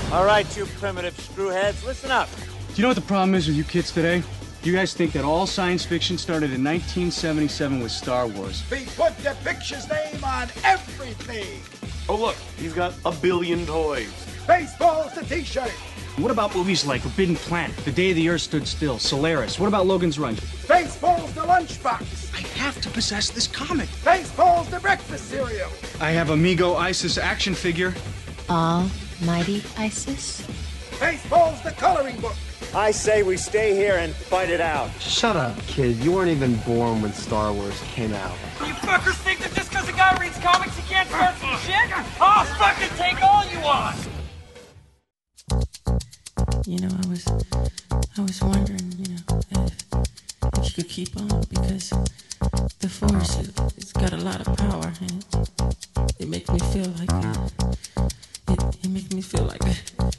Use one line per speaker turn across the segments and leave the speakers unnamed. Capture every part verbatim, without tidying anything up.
All right, you primitive screwheads, listen up.
Do you know what the problem is with you kids today? You guys think that all science fiction started in nineteen seventy-seven with Star Wars.
We put the picture's name on everything.
Oh, look, he's got a billion toys.
Baseball's the t-shirt.
What about movies like Forbidden Planet, The Day the Earth Stood Still, Solaris? What about Logan's Run?
Baseball's the lunchbox.
I have to possess this comic.
Baseball's the breakfast cereal.
I have Amigo Isis action figure.
Almighty Isis?
Baseball's the coloring book.
I say we stay here and fight it out.
Shut up, kid. You weren't even born when Star Wars came out.
You fuckers think that just because a guy reads comics he can't start some shit? I'll fucking take all you want!
You know, I was, I was wondering, you know, if, if you could keep on, because the Force, it, it's got a lot of power, and it, it makes me feel like, uh, it, it makes me feel like,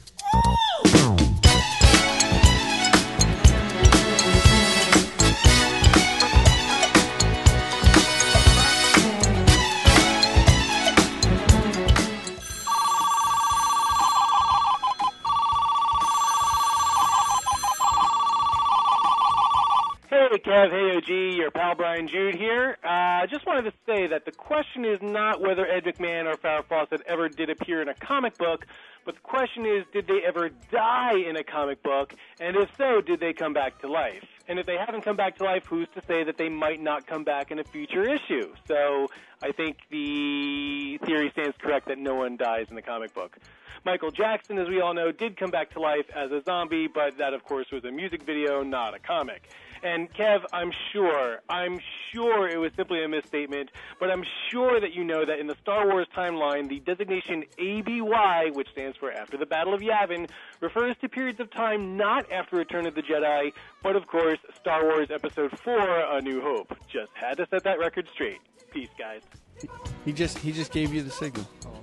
Hey, Kev, hey, O G, your pal Brian Jude here. I uh, just wanted to say that the question is not whether Ed McMahon or Farrah Fawcett ever did appear in a comic book, but the question is, did they ever die in a comic book, and if so, did they come back to life? And if they haven't come back to life, who's to say that they might not come back in a future issue? So I think the theory stands correct that no one dies in the comic book. Michael Jackson, as we all know, did come back to life as a zombie, but that, of course, was a music video, not a comic. And, Kev, I'm sure, I'm sure it was simply a misstatement, but I'm sure that you know that in the Star Wars timeline, the designation A B Y, which stands for After the Battle of Yavin, refers to periods of time not after Return of the Jedi, but, of course, Star Wars Episode four, A New Hope. Just had to set that record straight. Peace, guys.
He just he just gave you the signal.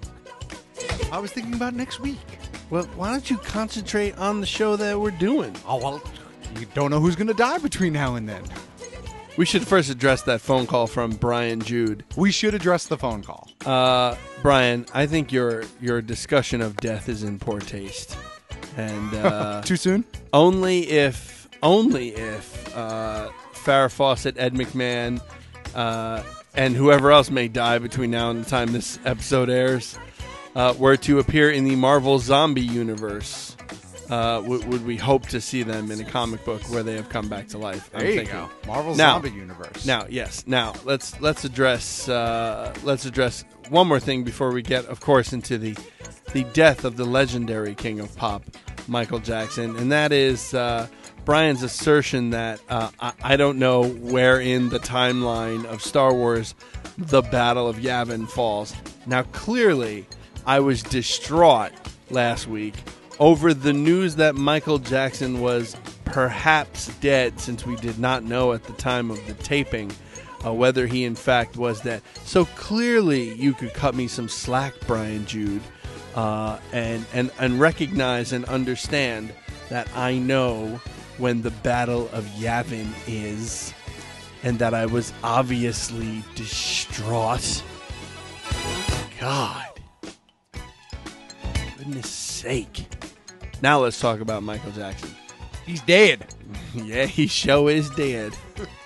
I was thinking about next week.
Well, why don't you concentrate on the show that we're doing?
Oh, well, you don't know who's going to die between now and then.
We should first address that phone call from Brian Jude.
We should address the phone call.
Uh, Brian, I think your your discussion of death is in poor taste. And uh,
Too soon?
Only if, only if uh, Farrah Fawcett, Ed McMahon, uh, and whoever else may die between now and the time this episode airs, uh, were to appear in the Marvel Zombie universe. Uh, would, would we hope to see them in a comic book where they have come back to life? I'm
there you
thinking.
go, Marvel
now,
Zombie universe.
Now, yes. Now let's let's address uh, let's address one more thing before we get, of course, into the the death of the legendary King of Pop, Michael Jackson, and that is uh, Brian's assertion that uh, I, I don't know where in the timeline of Star Wars the Battle of Yavin falls. Now, clearly, I was distraught last week over the news that Michael Jackson was perhaps dead, since we did not know at the time of the taping uh, whether he in fact was dead. So clearly you could cut me some slack, Brian Jude, uh, and, and, and recognize and understand that I know when the Battle of Yavin is, and that I was obviously distraught. God. Goodness sake. Now let's talk about Michael Jackson.
He's dead.
Yeah, he sure is dead.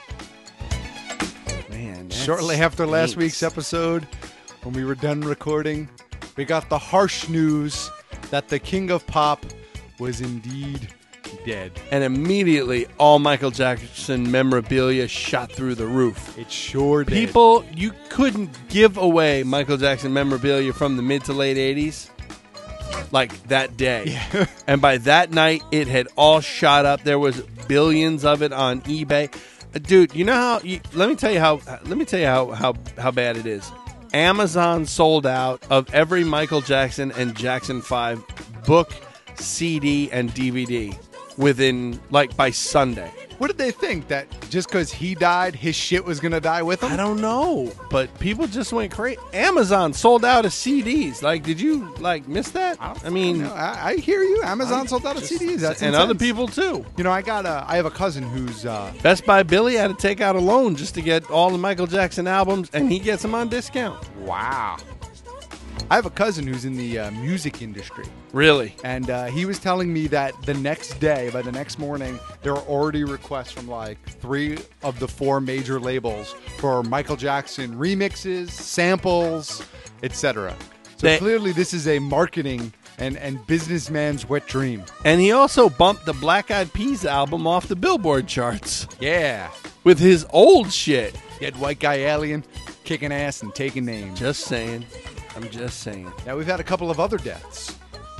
Man,
shortly after
stinks.
last week's episode, when we were done recording, we got the harsh news that the King of Pop was indeed dead.
And immediately, all Michael Jackson memorabilia shot through the roof.
It sure did.
People, you couldn't give away Michael Jackson memorabilia from the mid to late eighties. Like that day.
Yeah.
And by that night, it had all shot up. There was billions of it on eBay. Uh, dude, you know how you, let me tell you how let me tell you how, how how bad it is. Amazon sold out of every Michael Jackson and Jackson five book, C D, and D V D within like by Sunday.
What did they think? That just because he died, his shit was going to die with him?
I don't know, but people just went crazy. Amazon sold out of C Ds. Like, did you like miss that?
I,
I mean,
I, I hear you. Amazon
I'm
sold out of
just,
C Ds. That's
and
intense.
other people too.
You know, I got a. I have a cousin who's uh,
Best Buy Billy had to take out a loan just to get all the Michael Jackson albums, and he gets them on discount.
Wow. I have a cousin who's in the uh, music industry.
Really?
And uh, he was telling me that the next day, by the next morning, there were already requests from like three of the four major labels for Michael Jackson remixes, samples, et cetera. So
They-
clearly this is a marketing and, and businessman's wet dream.
And he also bumped the Black Eyed Peas album off the Billboard charts
Yeah.
with his old shit.
Dead white guy alien, kicking ass and taking names.
Just saying. I'm just saying.
Now we've had a couple of other deaths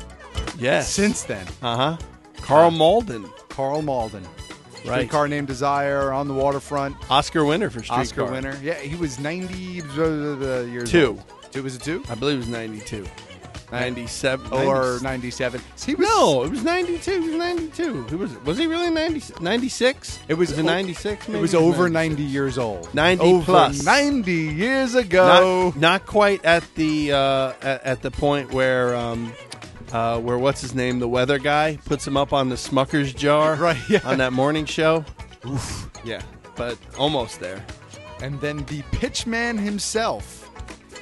Yes.
since then.
Uh-huh. Carl Malden.
Carl Malden.
Right.
Streetcar Named Desire, On the Waterfront.
Oscar winner for Streetcar.
Oscar winner. Yeah, he was ninety uh, years
Two.
old. Two. Was it two?
I believe it was ninety-two. ninety-seven.
Or ninety-seven. He was,
No, it was ninety-two. It was ninety-two. He was was he really ninety, ninety-six?
It was,
was it ninety-six maybe?
It was over ninety years old.
ninety
over
plus.
ninety years ago.
Not, not quite at the uh, at, at the point where um, uh, where what's his name, the weather guy, puts him up on the Smucker's jar
Right, yeah.
on that morning show. Oof. Yeah, but almost there.
And then the pitchman himself,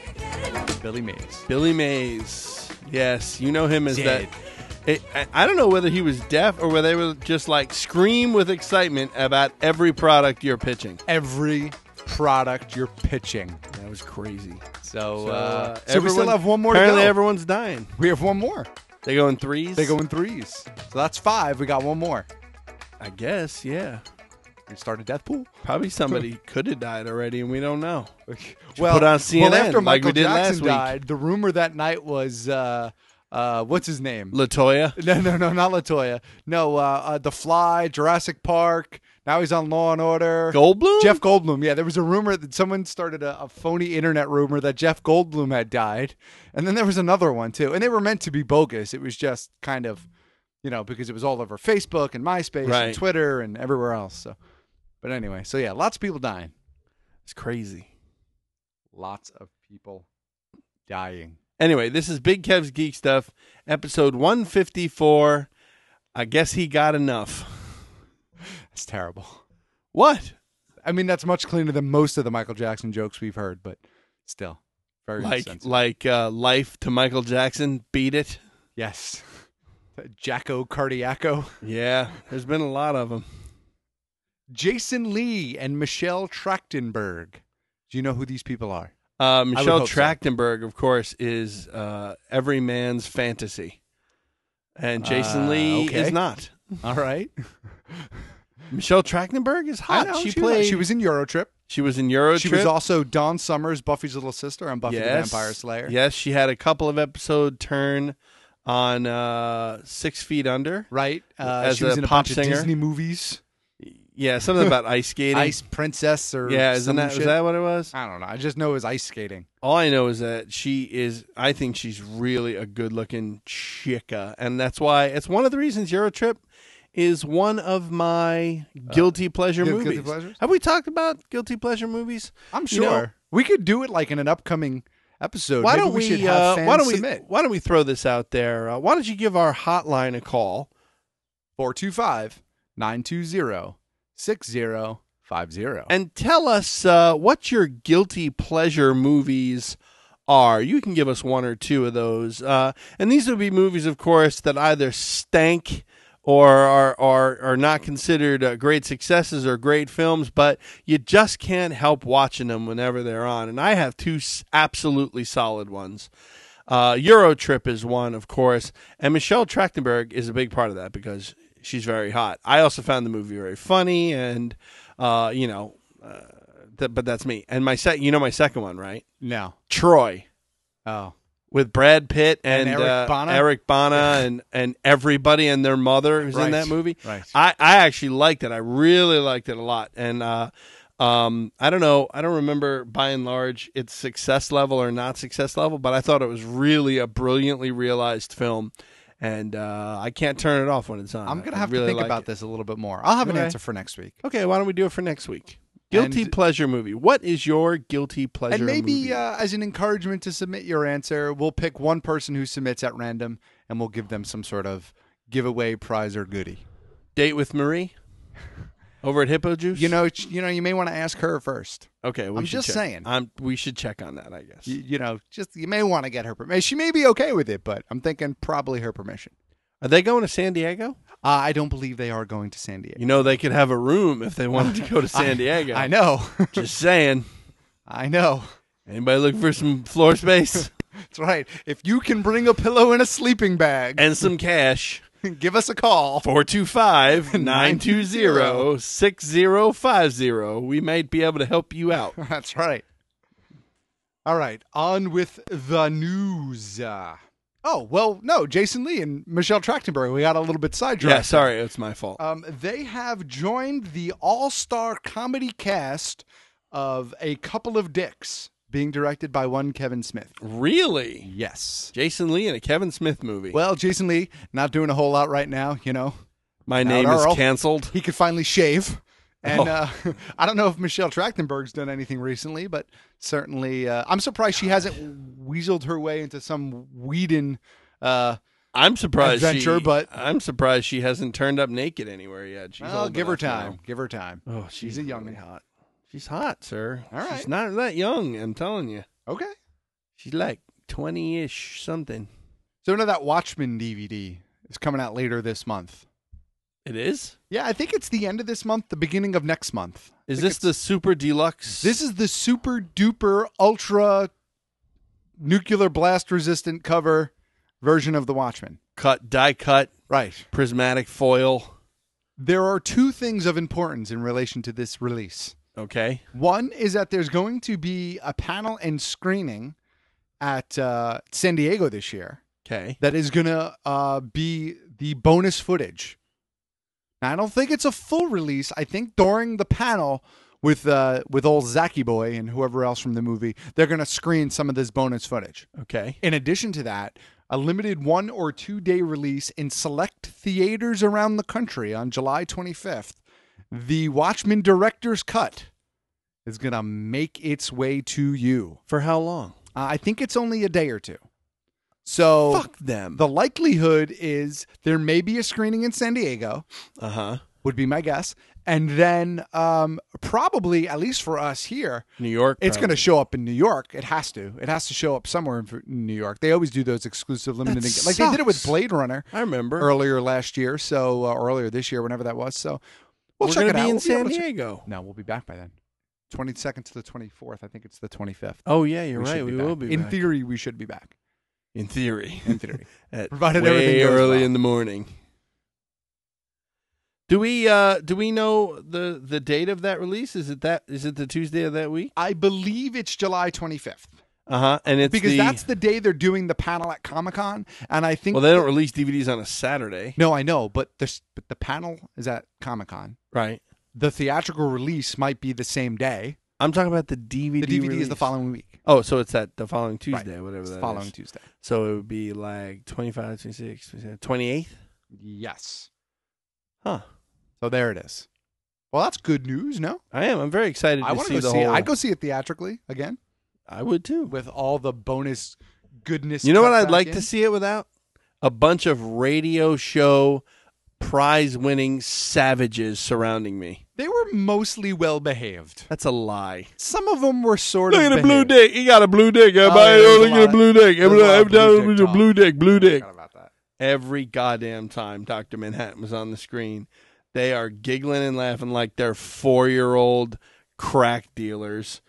Billy Mays.
Billy Mays. Yes, you know him as
Dead.
that. It, I, I don't know whether he was deaf or whether they were just like scream with excitement about every product you're pitching.
Every product you're pitching.
That was crazy.
So,
So,
uh,
uh,
so we
everyone-
still have one more to
Apparently,
go.
everyone's dying.
We have one more.
They go in threes.
They go in threes. So that's five. We got one more.
I guess. Yeah.
We start a death pool.
Probably somebody could have died already, and we don't know.
Well,
put on C N N
well, after
like
Michael
we did
Jackson
last week.
died, the rumor that night was uh, uh, what's his name?
Latoya.
No, no, no, not Latoya. No, uh, uh, The Fly, Jurassic Park. Now he's on Law and Order.
Goldblum?
Jeff Goldblum. Yeah, there was a rumor that someone started a, a phony internet rumor that Jeff Goldblum had died, and then there was another one too, and they were meant to be bogus. It was just kind of, you know, because it was all over Facebook and MySpace
Right.
and Twitter and everywhere else. So, but anyway, so yeah, lots of people dying.
It's crazy.
Lots of people dying.
Anyway, this is Big Kev's Geek Stuff, episode one fifty-four. I guess he got enough.
It's terrible.
What?
I mean, that's much cleaner than most of the Michael Jackson jokes we've heard, but still, very
Like
insensitive.
like uh, Life to Michael Jackson, Beat It.
Yes. Jacko Cardiaco.
Yeah, there's been a lot of them.
Jason Lee and Michelle Trachtenberg. Do you know who these people are?
Uh,
would
Michelle
hope so.
Trachtenberg, of course, is uh, every man's fantasy. And Jason
Uh,
Lee
okay.
is not.
All right.
Michelle Trachtenberg is
I
hot.
know,
she,
she was-
played.
she was in Eurotrip.
She was in Eurotrip.
She was also Dawn Summers, Buffy's little sister on Buffy
yes.
the Vampire Slayer.
Yes, she had a couple of episode turn on uh, Six Feet Under.
Right. Uh,
as
she was
a
in a
pop
bunch
singer.
of Disney movies.
Yeah, something about ice skating.
Ice Princess or
yeah, isn't
some
that
shit.
was that what it was?
I don't know. I just know it was ice skating.
All I know is that she is. I think she's really a good-looking chica, and that's why it's one of the reasons Eurotrip is one of my guilty pleasure
Guil-
movies.
guilty pleasures?
Have we talked about guilty pleasure movies?
I'm
You
sure
know,
we could do it like in an upcoming episode.
why
Maybe
don't
we,
we?
should have
uh,
fans
why don't we?
submit?
Why don't we throw this out there? Uh, why don't you give our hotline a call?
four two five, nine two zero, six zero five zero.
And tell us uh, what your guilty pleasure movies are. You can give us one or two of those. Uh, and these would be movies, of course, that either stank or are, are, are not considered uh, great successes or great films, but you just can't help watching them whenever they're on. And I have two s- absolutely solid ones. Uh, Eurotrip is one, of course, and Michelle Trachtenberg is a big part of that because she's very hot. I also found the movie very funny, and uh, you know, uh, th- but that's me. And my sec- you know my second one, right?
No.
Troy
Oh.
with Brad Pitt and,
And Eric
uh,
Bana?
Eric Bana and and everybody and their mother who's
Right.
in that movie.
Right.
I, I actually liked it. I really liked it a lot, and uh, um, I don't know. I don't remember by and large its success level or not success level, but I thought it was really a brilliantly realized film. And uh, I can't turn it off when it's on.
I'm going to
I
have
really
to think
like
about
it.
this a little bit more. I'll have an
Okay.
answer for next week.
Okay, why don't we do it for next week? Guilty
And-
pleasure movie. What is your guilty pleasure
And maybe
movie?
uh, as an encouragement to submit your answer, we'll pick one person who submits at random and we'll give them some sort of giveaway prize or goodie.
Date with Marie? Over at Hippo Juice?
You know, you know, you may want to ask her first.
Okay, we
I'm
should
just
check.
saying.
I'm, we should check on that, I guess.
You, you know, just you may want to get her permission. She may be okay with it, but I'm thinking probably her permission.
Are they going to San Diego?
Uh, I don't believe they are going to San Diego.
You know, they could have a room if they wanted to go to San Diego.
I, I know.
Just saying.
I know.
Anybody looking for some floor space?
That's right. If you can bring a pillow and a sleeping bag.
And some cash.
Give us a call.
four two five, nine two zero, six zero five zero. We might be able to help you out.
That's right. All right. On with the news. Uh, oh, well, no. Jason Lee and Michelle Trachtenberg. We got a little bit sidetracked.
Yeah, sorry. It's my fault.
Um, they have joined the all-star comedy cast of A Couple of Dicks, being directed by one Kevin Smith.
Really?
Yes.
Jason Lee in a Kevin Smith movie.
Well, Jason Lee, not doing a whole lot right now, you know.
My
Now
name
at
is
Earl,
canceled.
He could finally shave. And
Oh.
uh, I don't know if Michelle Trachtenberg's done anything recently, but certainly uh, I'm surprised she hasn't weaseled her way into some Whedon uh,
I'm surprised
adventure,
she,
but
I'm surprised she hasn't turned up naked anywhere yet. She's
well,
old
give her
enough now.
time. Give her time.
Oh,
she's a young
really hot. She's hot, sir.
All right.
She's not that young, I'm telling you.
Okay.
She's like twenty-ish something.
So now that Watchmen D V D is coming out later this month.
It is?
Yeah, I think it's the end of this month, the beginning of next month.
Is this the super deluxe?
This is the super duper ultra nuclear blast resistant cover version of the Watchmen.
Cut, die cut.
Right.
Prismatic foil.
There are two things of importance in relation to this release.
Okay.
One is that there's going to be a panel and screening at uh, San Diego this year.
Okay.
That is going to uh, be the bonus footage. Now, I don't think it's a full release. I think during the panel with uh, with old Zachy Boy and whoever else from the movie, they're going to screen some of this bonus footage.
Okay.
In addition to that, a limited one or two day release in select theaters around the country on July twenty-fifth. The Watchmen Director's Cut is going to make its way to you.
For how long?
Uh, I think it's only a day or two. So
Fuck them.
The likelihood is there may be a screening in San Diego.
Uh-huh.
Would be my guess. And then um, probably, at least for us here,
New York.
it's going
probably.
to show up in New York. It has to. It has to show up somewhere in New York. They always do those exclusive limited,
That
like they did it with
sucks.
Blade Runner.
I remember.
earlier last year. So uh, or earlier this year, whenever that was. So we'll
We're
check
gonna
it
be
out.
in
We'll
San
able to check-
Diego.
No, we'll be back by then. twenty-second to the twenty-fourth. I think it's the twenty-fifth.
Oh, yeah, you're
should
right. We
back.
will be
In
back.
theory, we should be back.
In theory.
In theory.
At
Provided
way
everything goes
early
well.
in the morning. Do we uh do we know the the date of that release? Is it that is it the Tuesday of that week?
I believe it's July twenty-fifth.
Uh-huh. And it's
Because
the,
that's the day they're doing the panel at Comic-Con. And I think
Well, they don't release D V Ds on a Saturday.
No, I know, but the but the panel is at Comic-Con.
Right.
The theatrical release might be the same day.
I'm talking about the D V D.
The D V D is the
release.
following week.
Oh, so it's that the following Tuesday,
Right.
whatever
It's
that
the following
is.
Tuesday.
So it would be like twenty-five, twenty-six, twenty-seven, twenty-eighth?
Yes.
Huh.
So there it is. Well, that's good news, no?
I am. I'm very excited
I
to
want
see
to go
the
see
whole
it. I'd go see it theatrically again.
I would too.
With all the bonus goodness.
You know what
cut
I'd
back
like
in.
to see it without? A bunch of radio show prize-winning savages surrounding me.
They were mostly well behaved.
That's a lie.
Some of them were sort
Look
of.
at the blue
behaved.
dick. He got a blue dick. Everybody,
yeah, there's
oh,
a
look
lot
at
of-
the blue dick.
there's a
Every,
lot of
every
blue
time
dick
it was a
talk.
blue dick, blue dick.
Forgot about that.
Every goddamn time Doctor Manhattan was on the screen, they are giggling and laughing like they're four-year-old crack dealers.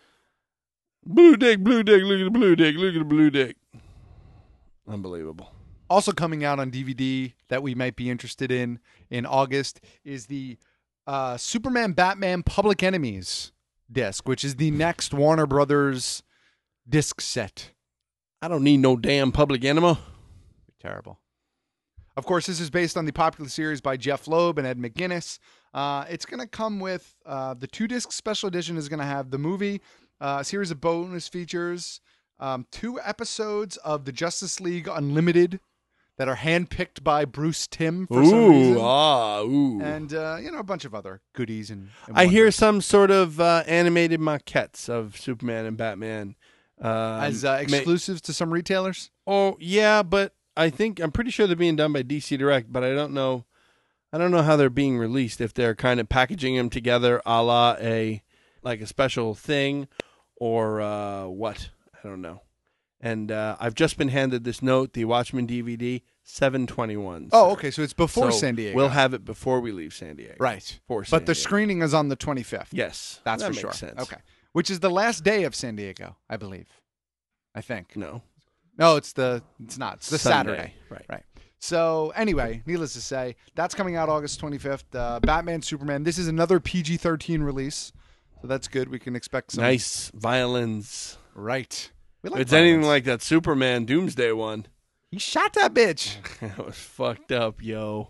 Blue dick, blue dick, look at the blue dick, look at the blue dick. Unbelievable.
Also coming out on D V D that we might be interested in in August is the uh, Superman Batman Public Enemies disc, which is the next Warner Brothers disc set.
I don't need no damn Public Enema.
Terrible. Of course, this is based on the popular series by Jeff Loeb and Ed McGuinness. Uh, it's going to come with uh, the two-disc special edition is going to have the movie, uh, a series of bonus features, um, two episodes of the Justice League Unlimited that are handpicked by Bruce Timm for some reason.
Ooh, ah, ooh.
And, uh, you know, a bunch of other goodies. And, and
I hear
whatnot.
some sort of uh, animated maquettes of Superman and Batman. Um,
As uh,
ma-
exclusives to some retailers?
Oh, yeah, but I think, I'm pretty sure they're being done by D C Direct, but I don't know. I don't know how they're being released. If they're kind of packaging them together, a la a like a special thing, or uh, what? I don't know. And uh, I've just been handed this note, the Watchmen D V D, seven twenty-one.
Oh, okay, so it's before
So
San Diego.
We'll have it before we leave San Diego.
Right.
For San
but the
Diego.
screening is on the twenty-fifth.
Yes,
That's
that
for
makes
sure.
sense.
Okay. Which is the last day of San Diego, I believe. I think.
No.
No, it's the it's not. It's the
Sunday.
Saturday.
Right.
Right. So anyway, needless to say, that's coming out August twenty-fifth. Uh, Batman, Superman. This is another P G thirteen release, so that's good. We can expect some
Nice violence.
Right. We like
if it's anything
violence.
like that Superman Doomsday one.
He shot that bitch.
That was fucked up, yo.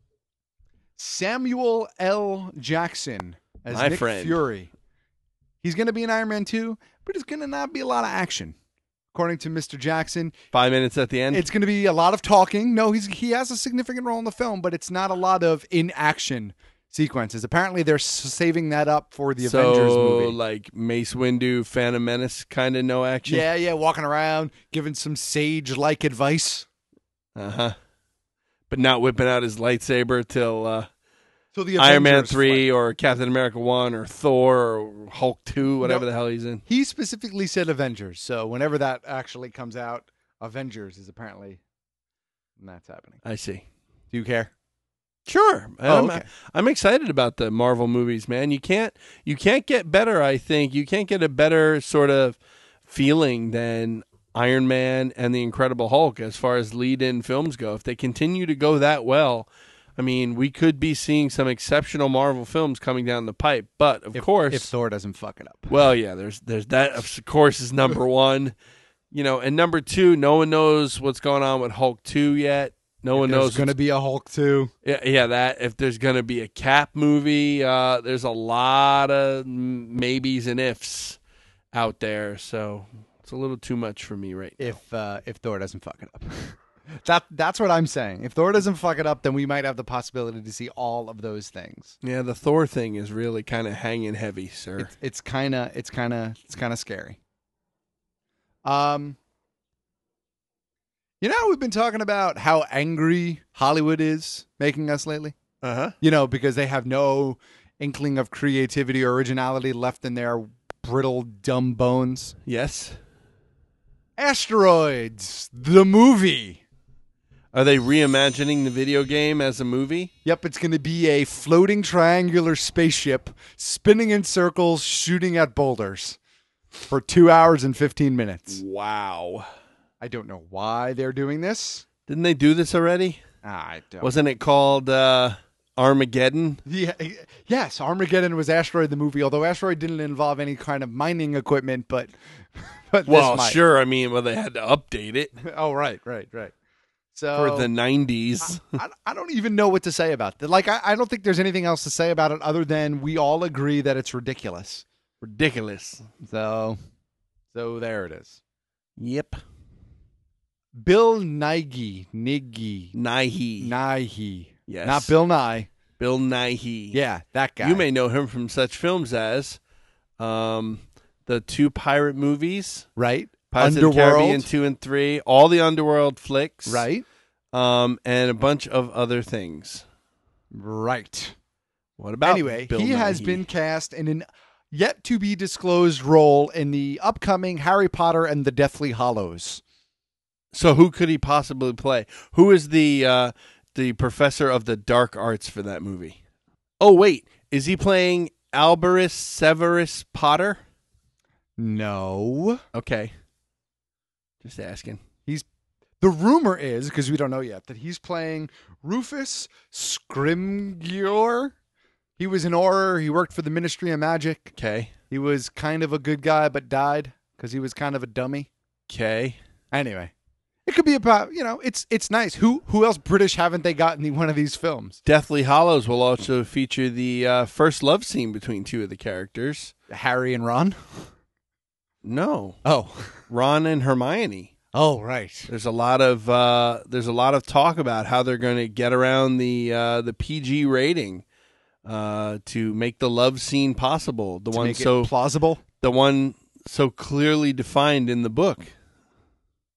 Samuel L. Jackson as
My
Nick
friend.
Fury. He's going to be in Iron Man two, but it's going to not be a lot of action. According to Mister Jackson,
Five minutes at the end.
it's going to be a lot of talking. No, he's he has a significant role in the film, but it's not a lot of in-action sequences. Apparently, they're s- saving that up for the
so,
Avengers movie.
like Mace Windu, Phantom Menace, kind of no action.
Yeah, yeah, walking around, giving some sage-like advice.
Uh huh. But not whipping out his lightsaber till uh,
So the
Iron Man
Avengers
three or Captain America one or Thor or Hulk two, whatever
No.
the hell he's in.
He specifically said Avengers, so whenever that actually comes out, Avengers is apparently when that's happening.
I see.
Do you care?
Sure.
Oh,
I'm,
okay.
I'm excited about the Marvel movies, man. You can't you can't get better, I think. You can't get a better sort of feeling than Iron Man and the Incredible Hulk as far as lead-in films go. If they continue to go that well, I mean, we could be seeing some exceptional Marvel films coming down the pipe. But of
If,
course,
if Thor doesn't fuck it up.
well, yeah, there's there's that. Of course, is number one. You know, and number two, no one knows what's going on with Hulk two yet. No one knows
There's going to
what's-
be a Hulk too.
Yeah, yeah. That if there's going to be a Cap movie, uh, there's a lot of m- maybes and ifs out there. So it's a little too much for me right now.
If uh, if Thor doesn't fuck it up. That that's what I'm saying. If Thor doesn't fuck it up, then we might have the possibility to see all of those things.
Yeah, the Thor thing is really kind of hanging heavy, sir.
It's it's kind of it's kind of it's kind of scary. Um, you know, we've been talking about how angry Hollywood is making us lately.
Uh huh.
You know, because they have no inkling of creativity or originality left in their brittle, dumb bones.
Yes.
Asteroids, the movie.
Are they reimagining the video game as a movie?
Yep, it's going to be a floating triangular spaceship spinning in circles, shooting at boulders for two hours and fifteen minutes.
Wow.
I don't know why they're doing this.
Didn't they do this already?
I don't.
Wasn't it called uh, Armageddon?
Yeah, yes, Armageddon was Asteroid the movie, although Asteroid didn't involve any kind of mining equipment, but, but
Well,
this might.
sure. I mean, well, they had to update it
Oh, right, right, right. So
for the nineties.
I, I don't even know what to say about it. Like, I, I don't think there's anything else to say about it other than we all agree that it's ridiculous.
Ridiculous.
So, so there it is.
Yep.
Bill Nighy, Nighy,
Nighy.
Nighy.
Yes.
Not Bill Nye.
Bill Nighy.
Yeah, that guy.
You may know him from such films as um, the two pirate movies,
right?
Pirates of the
Underworld.
Caribbean two and three, all the Underworld flicks,
Right.
Um, and a bunch of other things.
Right.
What about
Anyway,
Bill
he has
Nighy?
been cast in an yet to be disclosed role in the upcoming Harry Potter and the Deathly Hallows.
So who could he possibly play? Who is the uh, the professor of the dark arts for that movie? Oh wait, is he playing Alberus Severus Potter?
No.
Okay, just asking.
He's the rumor is, because we don't know yet, that he's playing Rufus Scrimgeour. He was in horror. He worked for the Ministry of Magic.
Okay,
He was kind of a good guy, but died because he was kind of a dummy.
okay.
Anyway, it could be about, you know, it's it's nice. Who who else British haven't they got in the, one of these films?
Deathly Hallows will also feature the uh, first love scene between two of the characters.
Harry and Ron?
No,
Oh.
Ron and Hermione.
Oh, right.
There's a lot of uh, there's a lot of talk about how they're going to get around the uh, the P G rating uh, to make the love scene possible. The
To
one
make it
so
plausible?
the one so clearly defined in the book.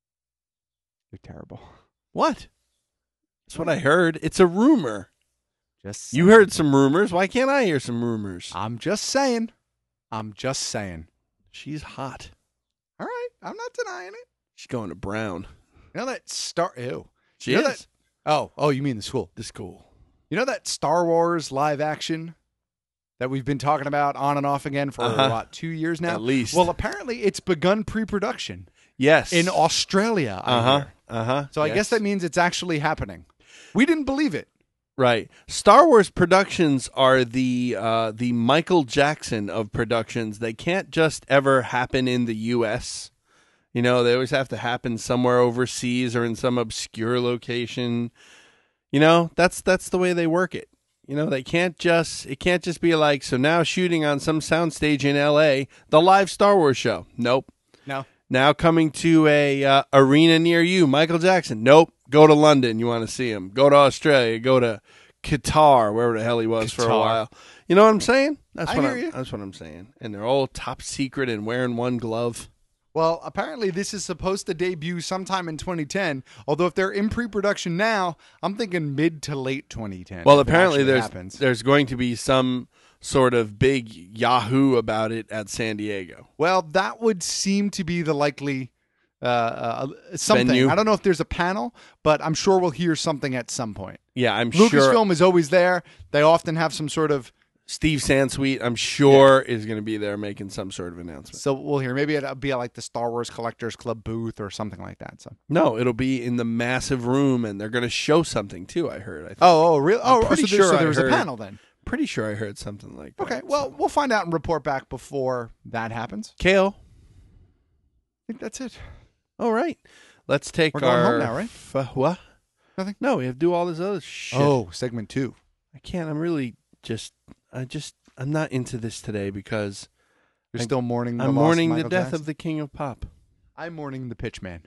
You're terrible.
What? That's what I heard. It's a rumor.
Just
You heard some rumors. Why can't I hear some rumors?
I'm just saying. I'm just saying.
She's hot.
All right. I'm not denying it.
She's going to Brown.
You know that Star... Ew.
She
you know
is.
That... Oh, oh, you mean the school.
The school.
You know that Star Wars live action that we've been talking about on and off again for,
Uh-huh.
what, two years now?
At least.
Well, apparently it's begun pre-production.
Yes.
In Australia, I
Uh-huh.
hear.
Uh-huh.
So I
Yes.
guess that means it's actually happening. We didn't believe it.
Right. Star Wars productions are the uh, the Michael Jackson of productions. They can't just ever happen in the U S You know, they always have to happen somewhere overseas or in some obscure location. You know, that's that's the way they work it. You know, they can't just it can't just be like, so now shooting on some soundstage in L A, the live Star Wars show. Nope.
No.
Now coming to a uh, arena near you, Michael Jackson. Nope. Go to London. You want to see him. Go to Australia. Go to Qatar, wherever the hell he was for a
Qatar.
while. You know what I'm saying? That's
I
what
hear
I'm,
you.
That's what I'm saying. And they're all top secret and wearing one glove.
Well, apparently this is supposed to debut sometime in twenty ten. Although if they're in pre-production now, I'm thinking mid to late twenty ten.
Well,
if it
apparently
actually
there's
happens.
there's going to be some sort of big Yahoo about it at San Diego.
Well, that would seem to be the likely uh, uh, something.
Venue.
I don't know if there's a panel, but I'm sure we'll hear something at some point.
Yeah, I'm sure.
Lucasfilm is always there. They often have some sort of.
Steve Sansweet, I'm sure, is going to be there making some sort of announcement.
So we'll hear. Maybe it'll be at like the Star Wars Collectors Club booth or something like that. So.
No, it'll be in the massive room, and they're going to show something too. I heard. I think.
Oh, oh, really?
I'm
Oh,
pretty
so, there,
sure
so
I
there was
heard-
a panel then.
Pretty sure I heard something like that.
Okay, well, we'll find out and report back before that happens.
Kale.
I think that's it.
All right. Let's take
We're going
our
home now, right?
F- what?
Nothing.
No, we have to do all this other shit.
Oh, segment two.
I can't. I'm really just. I just. I'm not into this today because
You're
I-
still mourning the
I'm
loss of
mourning the
Michael
death
Jackson?
of the King of Pop.
I'm mourning the pitch man.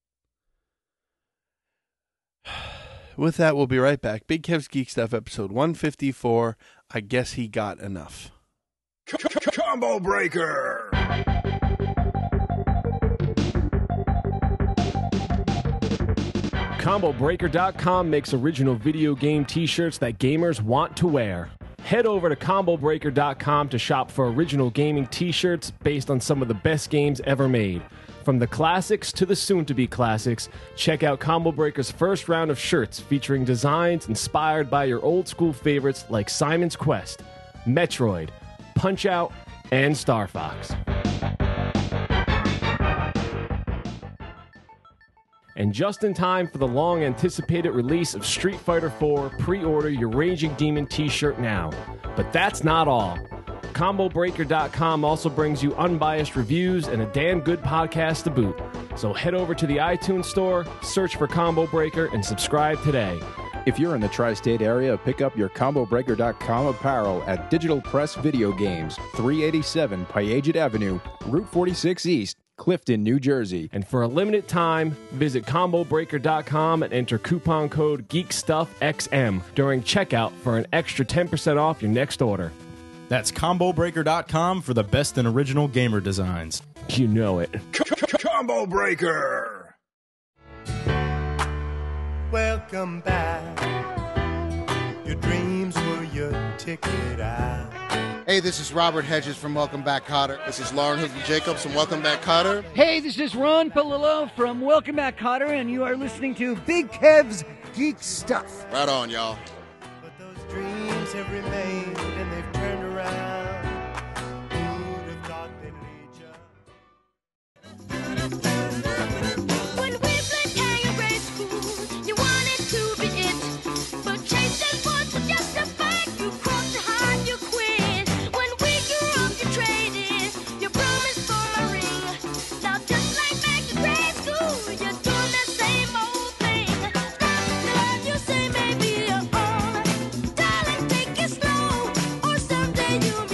With that, we'll be right back. Big Kev's Geek Stuff, episode one fifty-four. I guess he got enough.
Combo Breaker.
Combo Breaker dot com makes original video game t-shirts that gamers want to wear. Head over to Combo Breaker dot com to shop for original gaming t-shirts based on some of the best games ever made. From the classics to the soon-to-be classics, check out Combo Breaker's first round of shirts featuring designs inspired by your old-school favorites like Simon's Quest, Metroid, Punch-Out, and Star Fox. And just in time for the long-anticipated release of Street Fighter four, pre-order your Raging Demon t-shirt now. But that's not all. Combo Breaker dot com also brings you unbiased reviews and a damn good podcast to boot. So head over to the iTunes store, search for Combo Breaker, and subscribe today.
If you're in the tri-state area, pick up your Combo Breaker dot com apparel at Digital Press Video Games, three eighty-seven Paget Avenue, Route forty-six East, Clifton, New Jersey.
And for a limited time, visit Combo Breaker dot com and enter coupon code GeekStuffXM during checkout for an extra ten percent off your next order.
That's Combo Breaker dot com for the best in original gamer designs.
You know it.
Combo Breaker.
Welcome back. Your dreams were your ticket out.
Hey, this is Robert Hedges from Welcome Back, Kotter. This is Lauren Hooker Jacobs from Welcome Back, Kotter.
Hey, this is Ron Palillo from Welcome Back, Kotter, and you are listening to Big Kev's Geek Stuff.
Right on, y'all.
But those dreams have remained and they've turned around. Who'd have thought they'd lead you?
When we played Kangaroo School, you wanted to be it, but chasing boys were just a fight. You crossed to hide, you quit. When we grew up, you traded your promise for a ring. Now just like back in grade school, you're doing the same old thing. Love, you say maybe you're on. Darling, take it slow, or someday you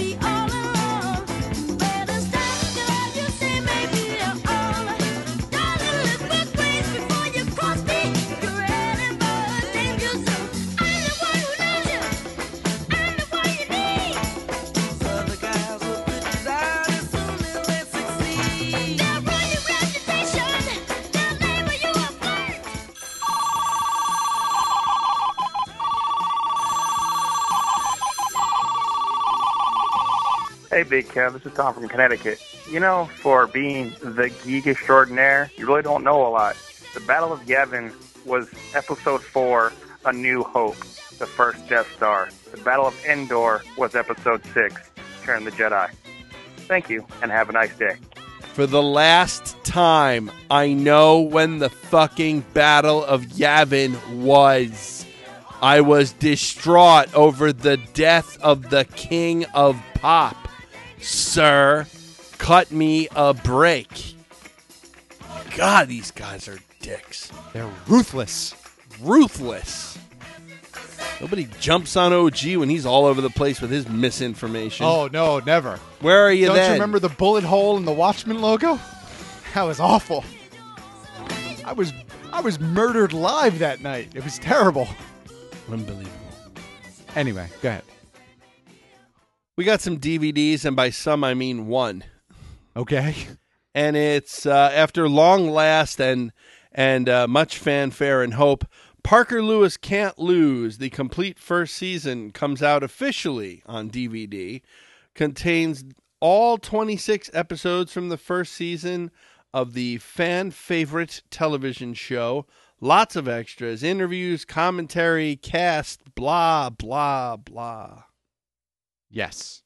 Hey, Big Kev, this is Tom from Connecticut. You know, for being the geek extraordinaire, you really don't know a lot. The Battle of Yavin was Episode four, A New Hope, the first Death Star. The Battle of Endor was Episode six, Return of the Jedi. Thank you, and have a nice day.
For the last time, I know when the fucking Battle of Yavin was. I was distraught over the death of the King of Pop. Sir, cut me a break. God, these guys are dicks.
They're ruthless.
Ruthless. Nobody jumps on O G when he's all over the place with his misinformation.
Oh, no, never.
Where are you
Don't
then?
you remember the bullet hole in the Watchmen logo? That was awful. I was I was murdered live that night. It was terrible.
Unbelievable.
Anyway, go ahead.
We got some D V Ds, and by some I mean one.
Okay.
And it's uh, after long last and and uh, much fanfare and hope, Parker Lewis Can't Lose, the complete first season, comes out officially on D V D. Contains all twenty-six episodes from the first season of the fan favorite television show. Lots of extras, interviews, commentary, cast, blah, blah, blah.
Yes.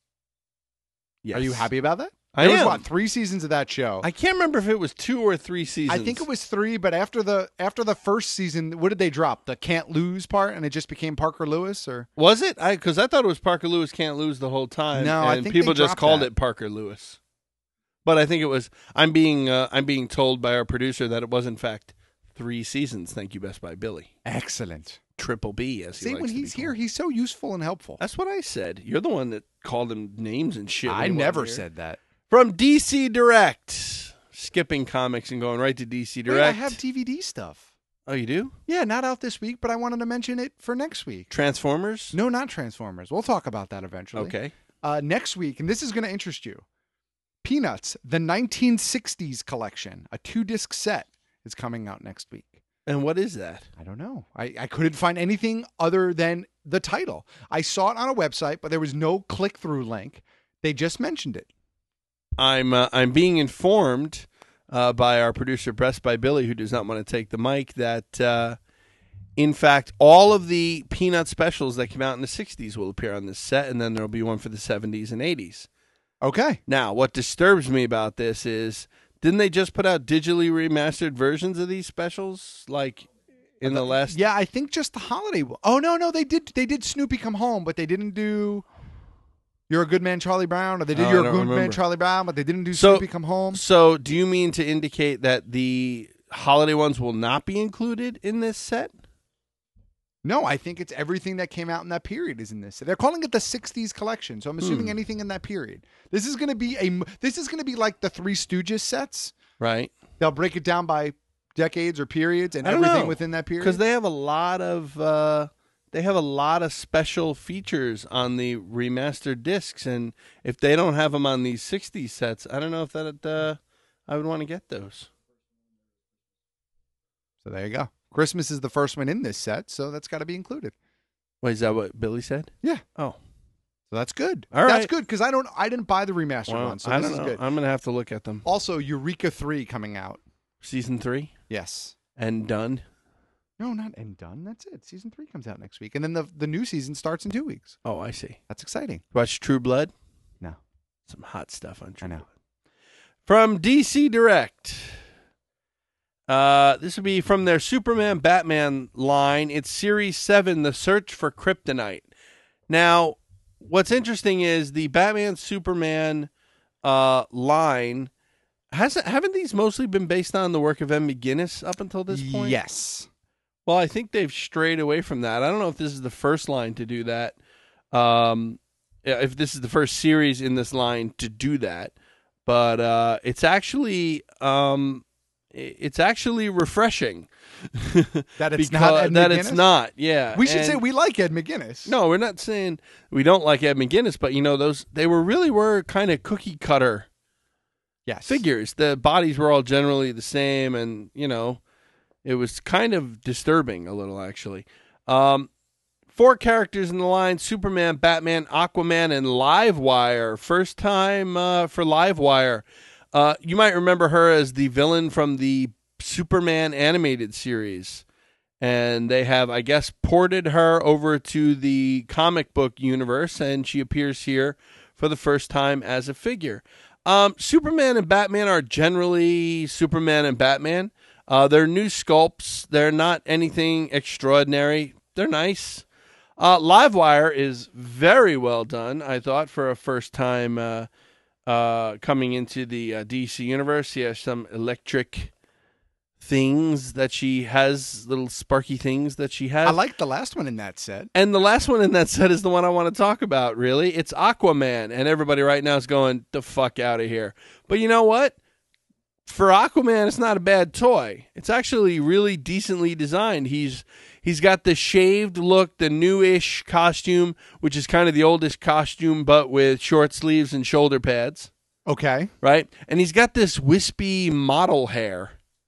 Yes.
Are you happy about that?
I
There was,
am.
what, three seasons of that show.
I can't remember if it was two or three seasons.
I think it was three, but after the after the first season, what did they drop? The can't lose part, and it just became Parker Lewis, or
Was it? I Because I thought it was Parker Lewis Can't Lose the whole time.
No,
and
I think
people
they
just
dropped
called
that.
it Parker Lewis. But I think it was. I'm being uh, I'm being told by our producer that it was in fact three seasons. Thank you, Best Buy Billy.
Excellent.
Triple B, as he
See,
likes
when
to be
he's here,
called.
he's so useful and helpful.
That's what I said. You're the one that called him names and shit. when
I
he wasn't
never
here.
said that.
From D C Direct, skipping comics and going right to D C Direct.
Wait, I have D V D stuff.
Oh, you do?
Yeah, not out this week, but I wanted to mention it for next week.
Transformers?
No, not Transformers. We'll talk about that eventually.
Okay.
Uh, next week, and this is going to interest you. Peanuts, the nineteen sixties collection, a two-disc set, is coming out next week.
And what is that?
I don't know. I, I couldn't find anything other than the title. I saw it on a website, but there was no click-through link. They just mentioned it.
I'm uh, I'm being informed uh, by our producer, Best by Billy, who does not want to take the mic, that uh, in fact all of the Peanut specials that came out in the sixties will appear on this set, and then there'll be one for the seventies and eighties.
Okay.
Now, what disturbs me about this is, didn't they just put out digitally remastered versions of these specials, like in the last?
Yeah, I think just the holiday. one. Oh no, no, they did. They did Snoopy Come Home, but they didn't do You're a Good Man, Charlie Brown, or they did
Oh, I
You're a
don't
Good Man,
remember.
Charlie Brown, but they didn't do
So-
Snoopy Come Home.
So, do you mean to indicate that the holiday ones will not be included in this set?
No, I think it's everything that came out in that period is in this. They're calling it the sixties collection, so I'm assuming
Hmm.
anything in that period. This is going to be a. This is going to be like the Three Stooges sets.
Right.
They'll break it down by decades or periods and
I don't
everything
know,
within that period.
because they have a lot of uh, they have a lot of special features on the remastered discs, and if they don't have them on these sixties sets, I don't know if that uh, I would want to get those.
So there you go. Christmas is the first one in this set, so that's got to be included.
Wait, is that what Billy said?
Yeah.
Oh,
So that's good.
All
That's
right.
good because I don't. I didn't buy the remastered
well,
one, so
I
this
don't
is
know.
good.
I'm gonna have to look at them.
Also, Eureka three coming out.
Season three
Yes.
and done.
No, not and done. That's it. Season three comes out next week, and then the the new season starts in two weeks.
Oh, I see.
That's exciting.
Watch True Blood.
No.
Some hot stuff on True
I know.
Blood. From D C Direct. Uh, this would be from their Superman Batman line. It's Series seven, The Search for Kryptonite. Now, what's interesting is the Batman Superman uh, line, hasn't haven't these mostly been based on the work of M. McGinnis up until this point?
Yes.
Well, I think they've strayed away from that. I don't know if this is the first line to do that. Um, if this is the first series in this line to do that, but uh, it's actually um, it's actually refreshing
That it's
because-
not Ed
that it's
McGuinness?
not. Yeah,
We should
And-
say we like Ed McGuinness.
no, we're not saying we don't like Ed McGuinness, but you know those they were really were kind of cookie cutter
Yes.
figures. The bodies were all generally the same, and you know, it was kind of disturbing a little actually. Um, Four characters in the line: Superman, Batman, Aquaman, and Livewire. First time uh, for Livewire. Uh, you might remember her as the villain from the Superman animated series. And they have, I guess, ported her over to the comic book universe, and she appears here for the first time as a figure. Um, Superman and Batman are generally Superman and Batman. Uh, they're new sculpts. They're not anything extraordinary. They're nice. Uh, Livewire is very well done, I thought, for a first time uh, uh, coming into the uh, D C universe. She has some electric things that she has, little sparky things that she has.
I like the last one in that set.
And the last one in that set is the one I want to talk about, really. It's Aquaman, and everybody right now is going, the fuck out of here. But you know what? For Aquaman, it's not a bad toy. It's actually really decently designed. He's he's got the shaved look, the newish costume, which is kind of the oldest costume, but with short sleeves and shoulder pads.
Okay.
Right? And he's got this wispy model hair.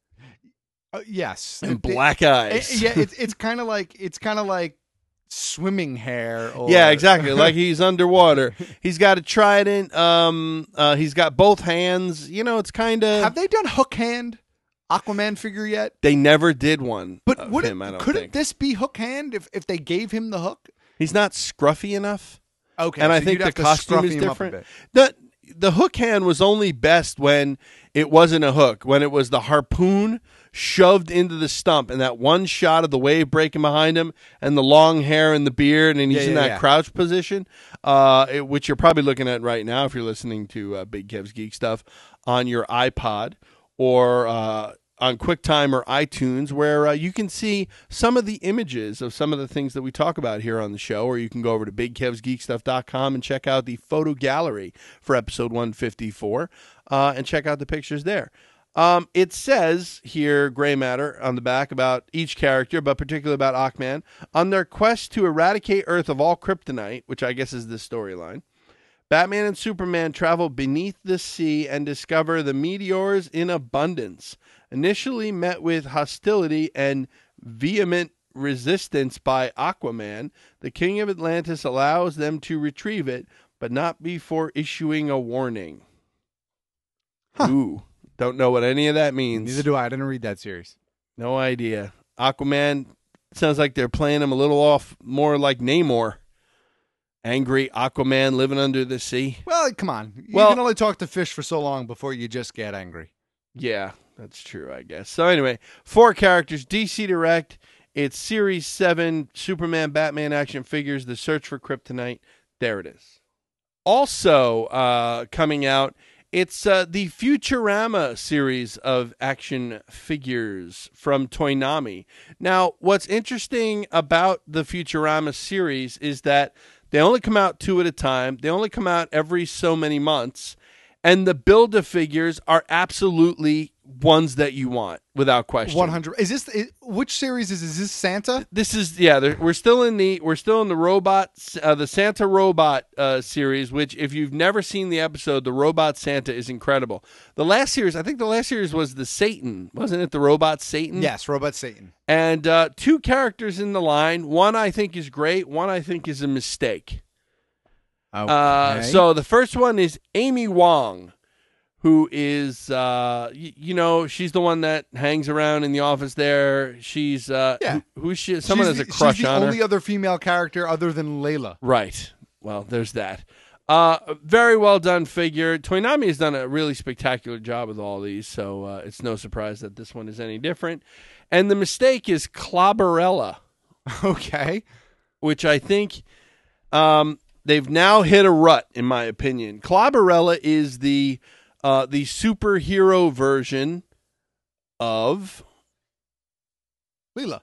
Uh, yes,
And
It-
black
it-
eyes.
it- yeah, it's it's kind of like it's kind of like swimming hair. Or...
Yeah, exactly. Like he's underwater. He's got a trident. Um, uh, he's got both hands. You know, it's kind of.
Have they done hook hand Aquaman figure yet?
They never did one.
But
of
would
him,
it,
I don't
couldn't
think.
this be hook hand if if they gave him the hook?
He's not scruffy enough.
Okay,
and I
so
think
you'd
the
have to
costume
scruffy
is
him up a
different.
bit.
The the hook hand was only best when it wasn't a hook, when it was the harpoon shoved into the stump, and that one shot of the wave breaking behind him, and the long hair and the beard, and he's
Yeah,
in
yeah,
that
yeah.
crouch position, uh, it- which you're probably looking at right now if you're listening to uh, Big Kev's Geek Stuff on your iPod or uh, on QuickTime or iTunes, where uh, you can see some of the images of some of the things that we talk about here on the show, or you can go over to big kevs geek stuff dot com and check out the photo gallery for episode one fifty-four uh, and check out the pictures there. Um, it says here, gray matter on the back about each character, but particularly about Aquaman. On their quest to eradicate Earth of all kryptonite, which I guess is the storyline, Batman and Superman travel beneath the sea and discover the meteors in abundance. Initially met with hostility and vehement resistance by Aquaman, the King of Atlantis allows them to retrieve it, but not before issuing a warning. Ooh, don't know what any of that means.
Neither do I. I didn't read that series.
No idea. Aquaman, sounds like they're playing him a little off, more like Namor. Angry Aquaman living under the sea.
Well, come on. You
Well-
can only talk to fish for so long before you just get angry.
Yeah, that's true, I guess. So anyway, four characters, D C Direct. It's Series seven, Superman, Batman action figures, The Search for Kryptonite. There it is. Also uh, coming out, it's uh, the Futurama series of action figures from Toynami. Now, what's interesting about the Futurama series is that they only come out two at a time. They only come out every so many months. And the Build-A-Figures are absolutely ones that you want, without question.
one hundred. Is this is, which series is this? Is this Santa?
This is yeah. there- We're still in the we're still in the robot uh, the Santa Robot uh, series. Which, if you've never seen the episode, the Robot Santa is incredible. The last series, I think the last series was the Satan, wasn't it? The Robot Satan.
Yes, Robot Satan.
And uh, two characters in the line. One I think is great. One I think is a mistake. Uh,
Okay.
so the first one is Amy Wong, who is, uh, y- you know, she's the one that hangs around in the office there. She's, uh,
Yeah.
who, who's she? Someone
she's
has a
the,
crush
she's the
on
only
her.
other female character other than Layla.
Right. Well, there's that. Uh, very well done figure. Toynami has done a really spectacular job with all these, so uh, it's no surprise that this one is any different. And the mistake is Clobberella.
Okay.
Which I think um, they've now hit a rut, in my opinion. Clobberella is the uh, the superhero version of
Leela.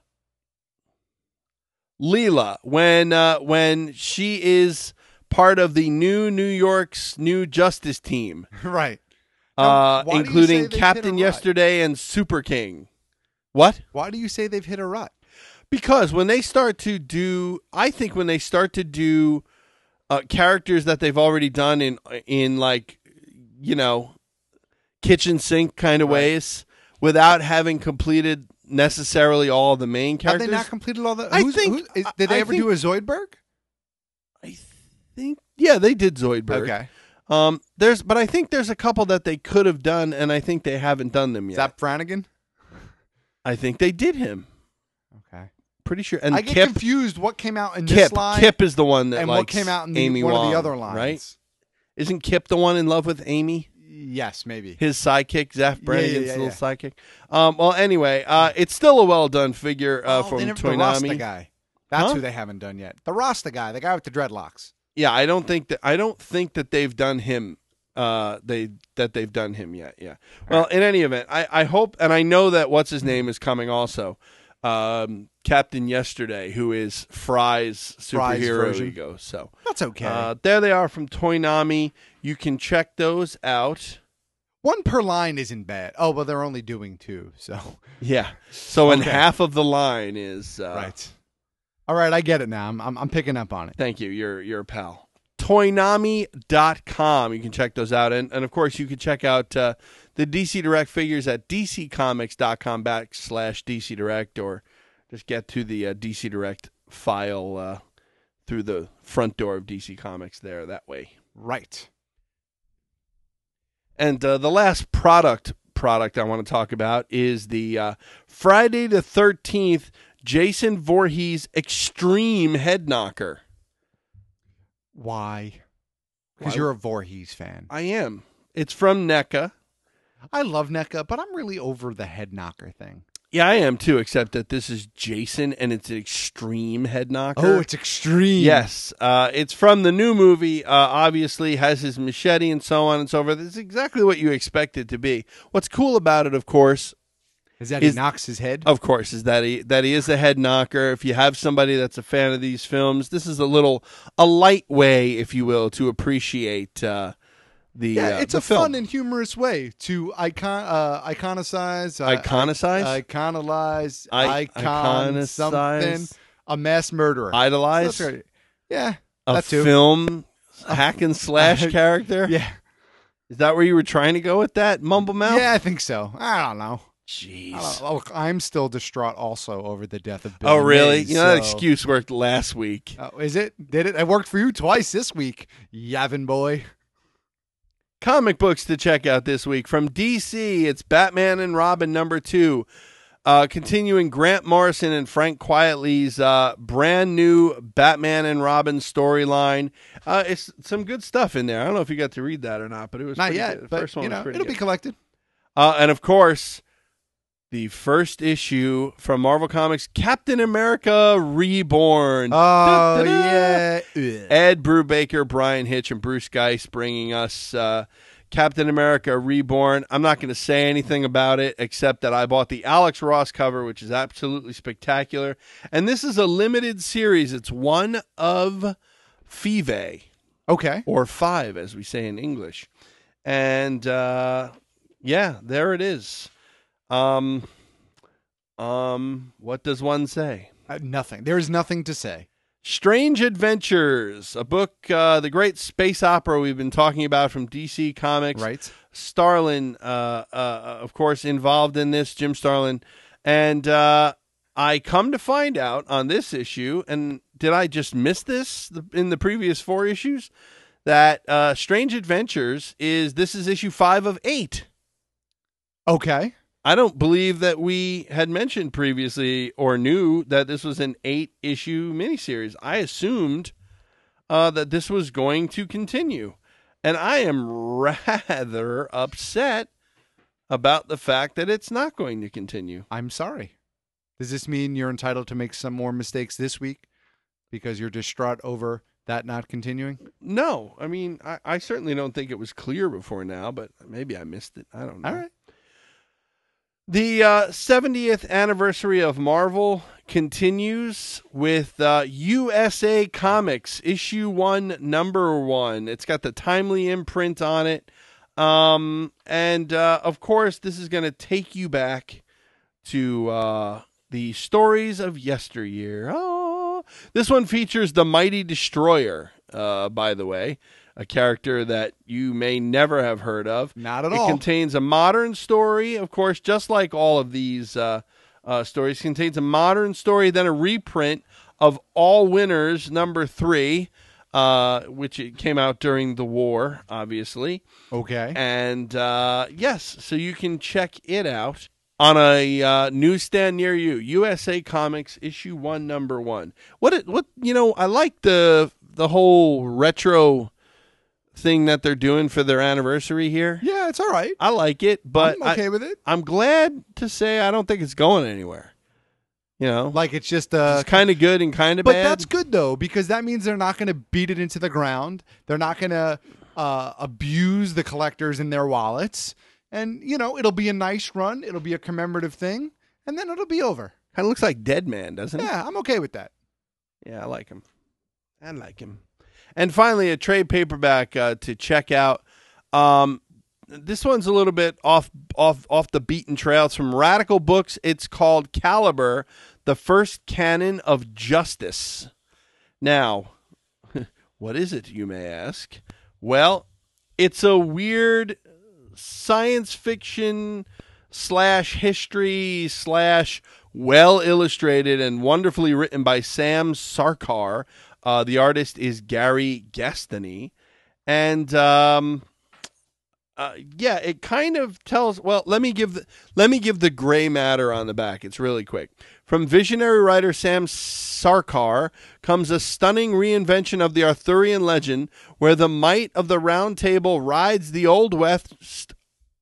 Leela, when uh, when she is part of the new New York's new Justice Team,
Right.
uh,
why do you say
including
they've hit a
Captain
rut?
Yesterday and Super King. What?
Why do you say they've hit a rut?
Because when they start to do, I think when they start to do uh, characters that they've already done in in like, you know, kitchen sink kind of ways, without having completed necessarily all the main
Have
characters.
they not completed all the?
I
who's-
think-
who's- is- did they
I
ever
think-
do a Zoidberg?
think yeah, they did Zoidberg.
Okay.
Um, there's, but I think there's a couple that they could have done, and I think they haven't done them yet.
Zap Brannigan?
I think they did him.
Okay.
Pretty sure. And
I get
Kip,
confused. What came out in
Kip,
this line?
Kip is the one that
and
likes
what came out in the,
Amy
one
Wong,
of the other lines,
right? Isn't Kip the one in love with Amy?
Yes, maybe.
His sidekick, Zap
Yeah,
Brannigan's
yeah, yeah,
little
yeah.
sidekick. Um, well, anyway, uh, it's still a well done figure uh,
Oh,
from
they never-
Toonami.
the Rasta guy. That's
Huh?
who they haven't done yet. The Rasta guy, the guy with the dreadlocks.
Yeah, I don't think that I don't think that they've done him. Uh, they that they've done him yet. Yeah. Well, in any event, I, I hope and I know that what's his name is coming also. Um, Captain Yesterday, who is Fry's
Fry's
superhero
version.
ego. So
That's okay.
Uh, there they are from Toonami. You can check those out.
One per line isn't bad. Oh, well, they're only doing two, so
Yeah. So and
Okay.
half of the line is uh,
right. All right, I get it now. I'm I'm, I'm picking up on it.
Thank you. You're you're a pal. Toynami dot com. You can check those out. And, and of course, you can check out uh, the D C Direct figures at D C Comics dot com backslash D C Direct, or just get to the uh, D C Direct file uh, through the front door of D C Comics there that way.
Right.
And uh, the last product product I want to talk about is the uh, Friday the thirteenth Jason Voorhees Extreme Head Knocker.
Why? Because
Why?
you're a Voorhees fan.
I am. It's from NECA.
I love NECA, but I'm really over the head knocker thing.
Yeah, I am too, except that this is Jason and it's an extreme head knocker.
Oh, it's extreme.
Yes. Uh, it's from the new movie, uh, obviously, has his machete and so on and so forth. It's exactly what you expect it to be. What's cool about it, of course,
Is that
is-
he knocks his head?
Of course, is that he that he is a head knocker. If you have somebody that's a fan of these films, this is a little a light way, if you will, to appreciate uh, the
Yeah,
uh,
it's
the
a
film.
fun and humorous way to icon uh, iconicize, uh,
Iconicize?
I- iconolize,
I-
icon
iconicize?
something, a mass murderer,
Idolize?
That's right. Yeah,
a
that too.
film hack and slash
Uh,
character.
Yeah,
is that where you were trying to go with that, Mumble Mouth?
yeah, I think so. I don't know.
Jeez.
I don't- Look, I'm still distraught also over the death of Bill.
Oh, really?
Mays,
You know that
so-
excuse worked last week.
Oh, is it? Did it? It worked for you twice this week, Yavin boy.
Comic books to check out this week from D C. It's Batman and Robin number two. Uh, continuing Grant Morrison and Frank Quietly's uh, brand new Batman and Robin storyline. Uh, it's some good stuff in there. I don't know if you got to read that or not, but it was
Not
pretty
yet,
good. The
but
first one
you
was
know
pretty
it'll
good.
be collected.
Uh, and of course, the first issue from Marvel Comics, Captain America Reborn.
Oh,
Da-da-da.
yeah. Ugh.
Ed Brubaker, Brian Hitch, and Bruce Geist bringing us uh, Captain America Reborn. I'm not going to say anything about it except that I bought the Alex Ross cover, which is absolutely spectacular. And this is a limited series. It's one of five.
Okay.
Or five, as we say in English. And uh, yeah, there it is. Um, um, what does one say?
Uh, nothing. There is nothing to say.
Strange Adventures, a book, uh, the great space opera we've been talking about from D C Comics.
Right.
Starlin, uh, uh, of course, involved in this, Jim Starlin. And uh, I come to find out on this issue, and did I just miss this in the previous four issues? That uh, Strange Adventures is, this is issue five of eight.
Okay.
I don't believe that we had mentioned previously or knew that this was an eight-issue miniseries. I assumed uh, that this was going to continue. And I am rather upset about the fact that it's not going to continue.
I'm sorry. Does this mean you're entitled to make some more mistakes this week because you're distraught over that not continuing?
No. I mean, I, I certainly don't think it was clear before now, but maybe I missed it. I don't know.
All right.
The uh, seventieth anniversary of Marvel continues with uh, U S A Comics, issue one, number one. It's got the Timely imprint on it. Um, and, uh, of course, this is going to take you back to uh, the stories of yesteryear. Oh, this one features the Mighty Destroyer, uh, by the way. A character that you may never have heard of.
Not at
it
all.
It contains a modern story, of course, just like all of these uh, uh, stories. Contains a modern story, then a reprint of All Winners number three, uh, which it came out during the war, obviously.
Okay.
And uh, yes, so you can check it out on a uh, newsstand near you. U S A Comics issue one, number one. What? It, what? You know, I like the the whole retro thing that they're doing for their anniversary here.
Yeah, it's all right.
I like it, but
I'm okay
I,
with it.
I'm glad to say I don't think it's going anywhere. You know,
like it's just uh,
it's kind of good and kind of
but
bad.
that's good though, because that means they're not going to beat it into the ground. They're not going to uh, abuse the collectors in their wallets, and you know, it'll be a nice run. It'll be a commemorative thing, and then it'll be over.
Kind of looks like Dead Man, doesn't it?
Yeah, I'm okay with that.
Yeah, I like him. I like him. And finally, a trade paperback uh, to check out. Um, this one's a little bit off, off, off the beaten trail. It's from Radical Books. It's called Caliber: The First Canon of Justice. Now, what is it, you may ask? Well, it's a weird science fiction slash history slash well illustrated and wonderfully written by Sam Sarkar. Uh, the artist is Gary Gastany. And um, uh, yeah, it kind of tells. Well, let me give the let me give the gray matter on the back. It's really quick. From visionary writer Sam Sarkar comes a stunning reinvention of the Arthurian legend, where the might of the Round Table rides the Old West.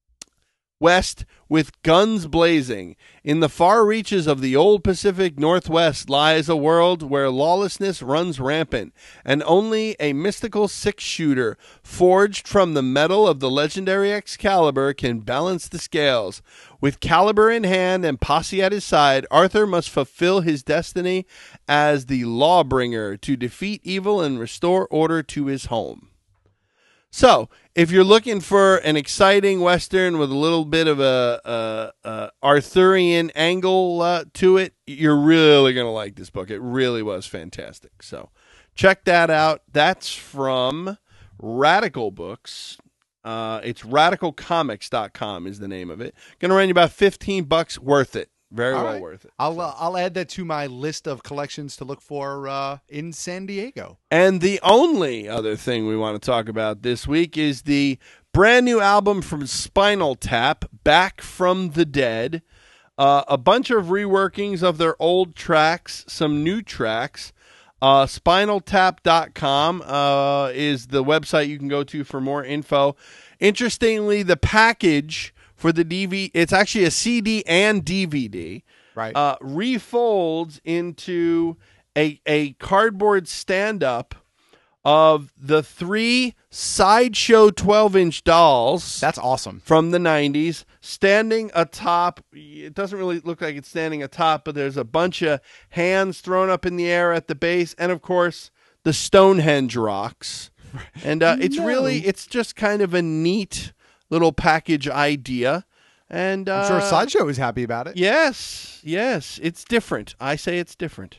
West with guns blazing. In the far reaches of the old Pacific Northwest lies a world where lawlessness runs rampant, and only a mystical six-shooter forged from the metal of the legendary Excalibur can balance the scales. With Caliber in hand and posse at his side, Arthur must fulfill his destiny as the lawbringer to defeat evil and restore order to his home. So, if you're looking for an exciting Western with a little bit of a, a, a Arthurian angle uh, to it, you're really going to like this book. It really was fantastic. So, check that out. That's from Radical Books. Uh, it's radical comics dot com is the name of it. Going to run you about fifteen bucks. Worth it. Very
All
well
right.
worth it.
I'll uh, I'll add that to my list of collections to look for uh, in San Diego.
And the only other thing we want to talk about this week is the brand new album from Spinal Tap, Back from the Dead. Uh, a bunch of reworkings of their old tracks, some new tracks. Uh, spinal tap dot com uh, is the website you can go to for more info. Interestingly, the package for the D V D, it's actually a C D and D V D.
Right.
Uh, refolds into a a cardboard stand-up of the three Sideshow twelve-inch dolls.
That's awesome.
From the nineties, standing atop. It doesn't really look like it's standing atop, but there's a bunch of hands thrown up in the air at the base, and of course, the Stonehenge rocks. And uh, it's
No.
really, it's just kind of a neat little package idea. And uh,
I'm sure Sideshow is happy about it.
Yes, yes, it's different. I say it's different.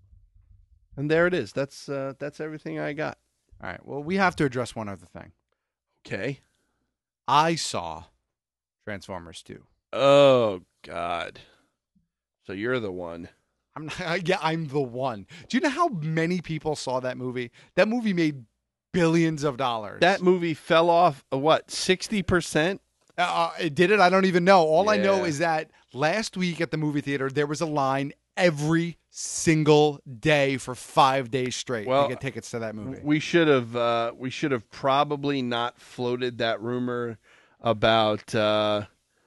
And there it is. That's uh, that's everything I got.
All right. Well, we have to address one other thing.
Okay.
I saw Transformers two.
Oh God. So you're the one.
I'm not, yeah, I'm the one. Do you know how many people saw that movie? That movie made billions of dollars.
That movie fell off uh, what sixty percent.
Uh, it did it? I don't even know. All I know
Yeah.
is that last week at the movie theater, there was a line every single day for five days straight
Well,
to get tickets to that movie.
We should have uh, we should have probably not floated that rumor about uh,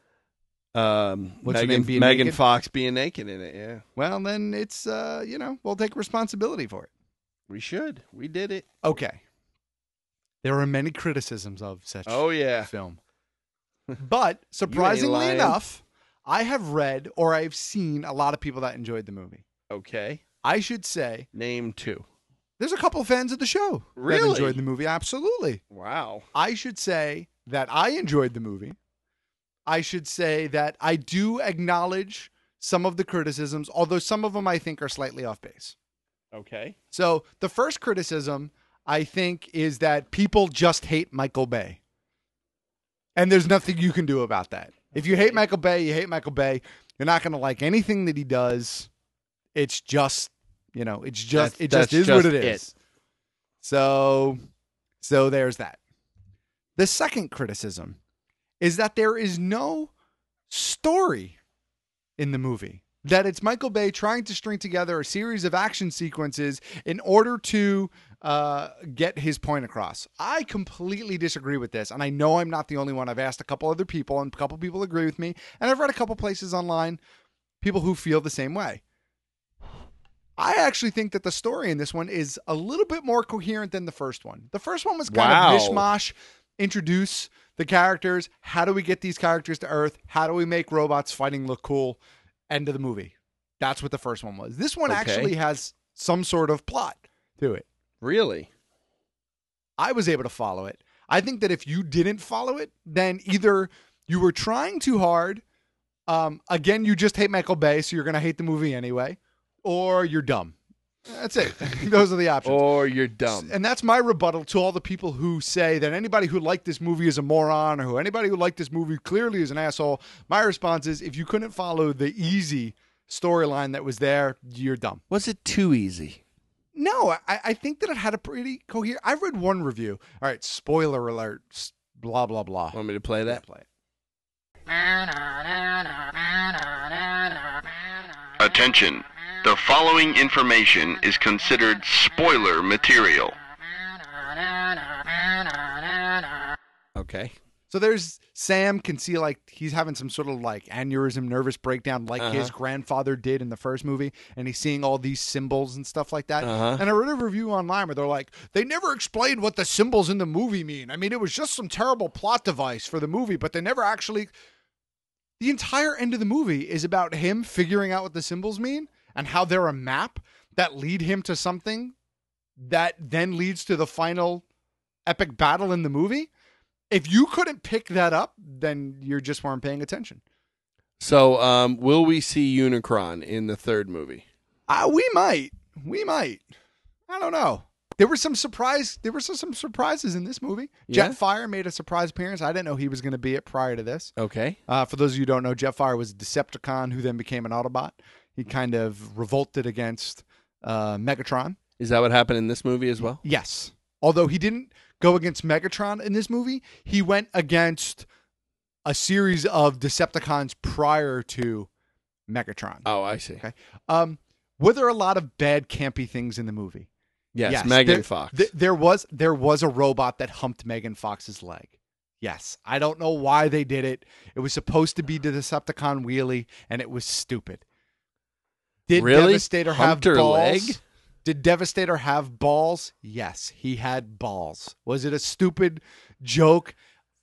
um,
What's her
Megan
name being
Megan
naked?
Fox being naked in it. Yeah,
Well, then it's, uh, you know, we'll take responsibility for it.
we should. We did it.
Okay. There are many criticisms of such
Oh yeah.
film. But surprisingly
lying.
enough, I have read or I've seen a lot of people that enjoyed the movie.
Okay.
I should say
Name two.
there's a couple of fans of the show that
Really?
enjoyed the movie. Absolutely.
Wow.
I should say that I enjoyed the movie. I should say that I do acknowledge some of the criticisms, although some of them I think are slightly off base.
Okay.
So the first criticism, I think, is that people just hate Michael Bay. And there's nothing you can do about that. If you hate Michael Bay, you hate Michael Bay. You're not going to like anything that he does. It's just, you know, it's just,
That's-
it just
that's
is
just
what it is.
it.
So, so there's that. The second criticism is that there is no story in the movie. That it's Michael Bay trying to string together a series of action sequences in order to uh, get his point across. I completely disagree with this, and I know I'm not the only one. I've asked a couple other people, and a couple people agree with me, and I've read a couple places online, people who feel the same way. I actually think that the story in this one is a little bit more coherent than the first one. The first one was kind
Wow.
of mishmash, introduce the characters, how do we get these characters to Earth, how do we make robots fighting look cool, end of the movie. That's what the first one was. This one
Okay.
actually has some sort of plot to it.
Really?
I was able to follow it. I think that if you didn't follow it, then either you were trying too hard, um, again, you just hate Michael Bay, so you're going to hate the movie anyway, or you're dumb. That's it. Those are the options.
Or you're dumb.
And that's my rebuttal to all the people who say that anybody who liked this movie is a moron, or who anybody who liked this movie clearly is an asshole. My response is, if you couldn't follow the easy storyline that was there, you're dumb.
Was it too easy?
No, I, I think that it had a pretty coherent. I read one review. All right, spoiler alert. s- Blah blah blah.
Want me to play that?
Play it.
Attention. The following information is considered spoiler material.
Okay.
So there's Sam can see like he's having some sort of like aneurysm, nervous breakdown, like his
Uh-huh.
grandfather did in the first movie, and he's seeing all these symbols and stuff like that.
Uh-huh.
And I read a review online where they're like, they never explained what the symbols in the movie mean. I mean, it was just some terrible plot device for the movie, but they never actually. The entire end of the movie is about him figuring out what the symbols mean and how they're a map that lead him to something that then leads to the final epic battle in the movie. If you couldn't pick that up, then you just weren't paying attention.
So, um, will we see Unicron in the third movie?
Uh, we might. We might. I don't know. There were some surprise. There were some, some surprises in this movie.
Yeah?
Jetfire made a surprise appearance. I didn't know he was going to be it prior to this.
Okay.
Uh, for those of you who don't know, Jetfire was a Decepticon who then became an Autobot. He kind of revolted against uh, Megatron.
Is that what happened in this movie as well?
Yes. Although he didn't go against Megatron in this movie, he went against a series of Decepticons prior to Megatron.
Oh, I see.
Okay. Um, were there a lot of bad, campy things in the movie?
Yes, Megan
there,
Fox.
th- there was there was a robot that humped Megan Fox's leg. Yes. I don't know why they did it. It was supposed to be the Decepticon wheelie, and it was stupid. Did
Really?
Devastator have
Humped her
balls?
leg?
Did Devastator have balls? Yes, he had balls. Was it a stupid joke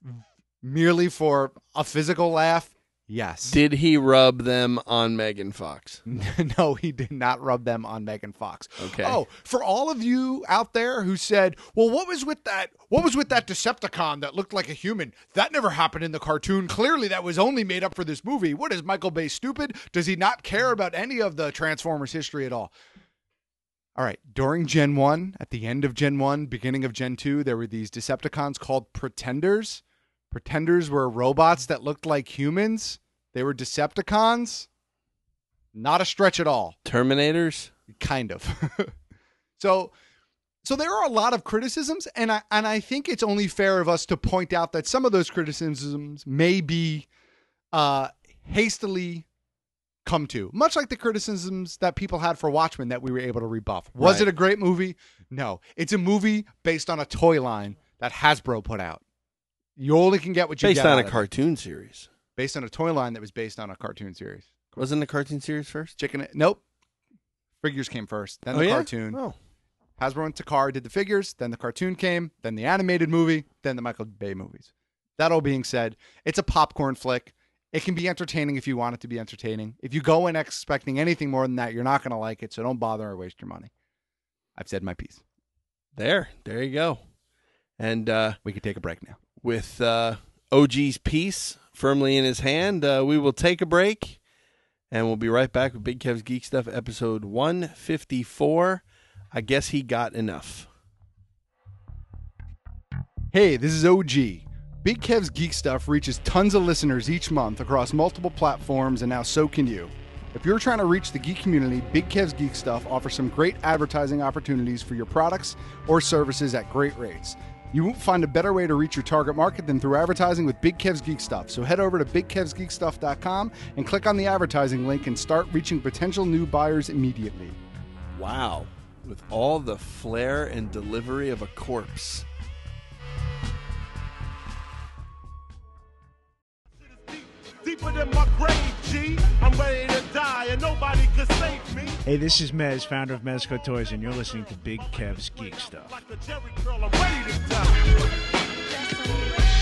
merely for a physical laugh? Yes.
Did he rub them on Megan Fox?
No, he did not rub them on Megan Fox.
Okay.
Oh, for all of you out there who said, "Well, what was with that? What was with that Decepticon that looked like a human? That never happened in the cartoon. Clearly, that was only made up for this movie. What is Michael Bay stupid? Does he not care about any of the Transformers history at all?" All right, during Gen one, at the end of Gen one, beginning of Gen two, there were these Decepticons called Pretenders. Pretenders were robots that looked like humans. They were Decepticons. Not a stretch at all.
Terminators?
Kind of. so so there are a lot of criticisms, and I and I think it's only fair of us to point out that some of those criticisms may be uh, hastily come to, much like the criticisms that people had for Watchmen that we were able to rebuff. Was
Right.
it a great movie? No. It's a movie based on a toy line that Hasbro put out. You only can get what you
Based
get
on
out
a
of it.
cartoon series.
Based on a toy line that was based on a cartoon series.
Wasn't the cartoon series first?
Chicken. Nope. Figures came first, then
Oh,
the
yeah?
cartoon.
Oh.
Hasbro and Takara did the figures, then the cartoon came, then the animated movie, then the Michael Bay movies. That all being said, it's a popcorn flick. It can be entertaining if you want it to be entertaining. If you go in expecting anything more than that, you're not going to like it, so don't bother or waste your money. I've said my piece.
There. There you go. And uh,
we could take a break now.
With uh, O G's piece firmly in his hand, uh, we will take a break, and we'll be right back with Big Kev's Geek Stuff, episode one fifty-four. I guess he got enough.
Hey, this is O G. Big Kev's Geek Stuff reaches tons of listeners each month across multiple platforms, and now so can you. If you're trying to reach the geek community, Big Kev's Geek Stuff offers some great advertising opportunities for your products or services at great rates. You won't find a better way to reach your target market than through advertising with Big Kev's Geek Stuff. So head over to big kevs geek stuff dot com and click on the advertising link and start reaching potential new buyers immediately.
Wow. With all the flair and delivery of a corpse.
Deeper than my grave, G. I'm ready to die and nobody can save me.
Hey, this is Mez, founder of Mezco Toys, and you're listening to Big Kev's Geek Stuff.
Like a Jerry curl, I'm ready to die.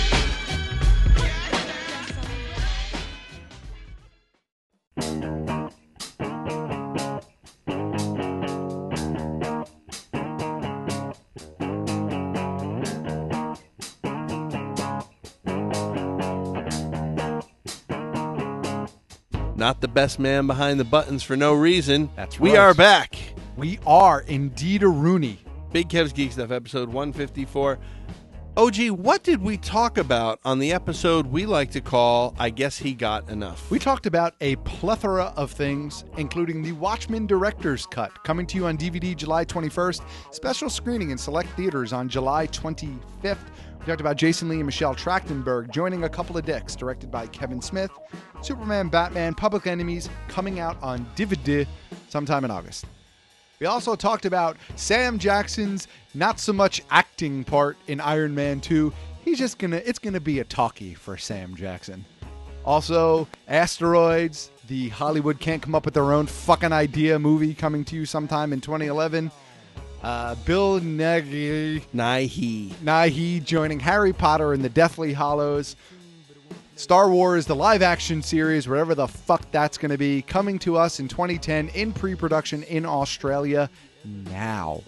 Not the best man behind the buttons for no reason.
That's
We
right.
are back.
We are indeed a Rooney.
Big Kev's Geek Stuff, episode one fifty-four. O G, what did we talk about on the episode we like to call I Guess He Got Enough?
We talked about a plethora of things, including the Watchmen Director's Cut, coming to you on D V D July twenty-first, special screening in select theaters on July twenty-fifth. We talked about Jason Lee and Michelle Trachtenberg joining A Couple of Dicks, directed by Kevin Smith. Superman, Batman, Public Enemies, coming out on D V D sometime in August. We also talked about Sam Jackson's not so much acting part in Iron Man two. He's just gonna, it's gonna be a talkie for Sam Jackson. Also, Asteroids, the Hollywood Can't Come Up With Their Own Fucking Idea movie coming to you sometime in twenty eleven. Uh, Bill Nighy.
Nighy.
Nighy joining Harry Potter in the Deathly Hallows. Star Wars, the live-action series, wherever the fuck that's going to be, coming to us in twenty ten in pre-production in Australia now.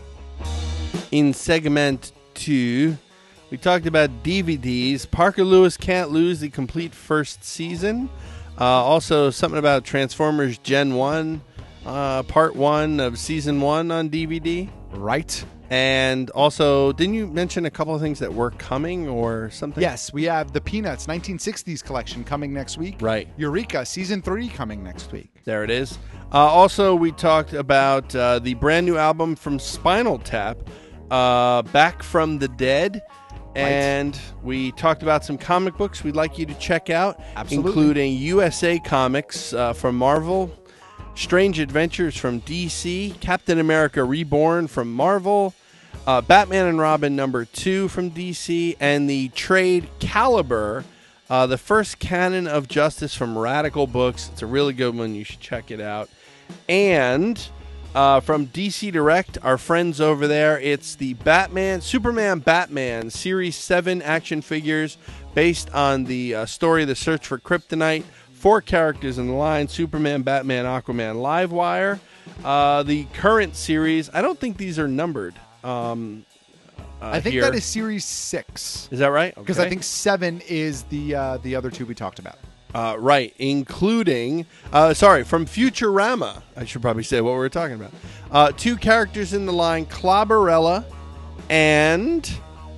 In segment two, we talked about D V Ds. Parker Lewis Can't Lose, the complete first season. Uh, also, something about Transformers Gen one, uh, part one of season one on D V D.
Right.
And also, didn't you mention a couple of things that were coming or something?
Yes, we have the Peanuts nineteen sixties collection coming next week.
Right.
Eureka Season three coming next week.
There it is. Uh, also, we talked about uh, the brand new album from Spinal Tap, uh, Back from the Dead. And we talked about some comic books we'd like you to check out,
Absolutely.
including U S A Comics uh, from Marvel, Strange Adventures from D C, Captain America Reborn from Marvel, uh, Batman and Robin number two from D C, and the trade Caliber, uh, the first canon of Justice from Radical Books. It's a really good one. You should check it out. And uh, from D C Direct, our friends over there, it's the Batman, Superman Batman Series seven action figures based on the uh, story The Search for Kryptonite. Four characters in the line: Superman, Batman, Aquaman, Livewire. Uh, the current series, I don't think these are numbered. Um, uh,
I think
here.
that is Series six.
Is that right?
Because
Okay.
I think seven is the uh, the other two we talked about.
Uh, right, including, uh, sorry, from Futurama. I should probably say what we were talking about. Uh, two characters in the line, Clobberella and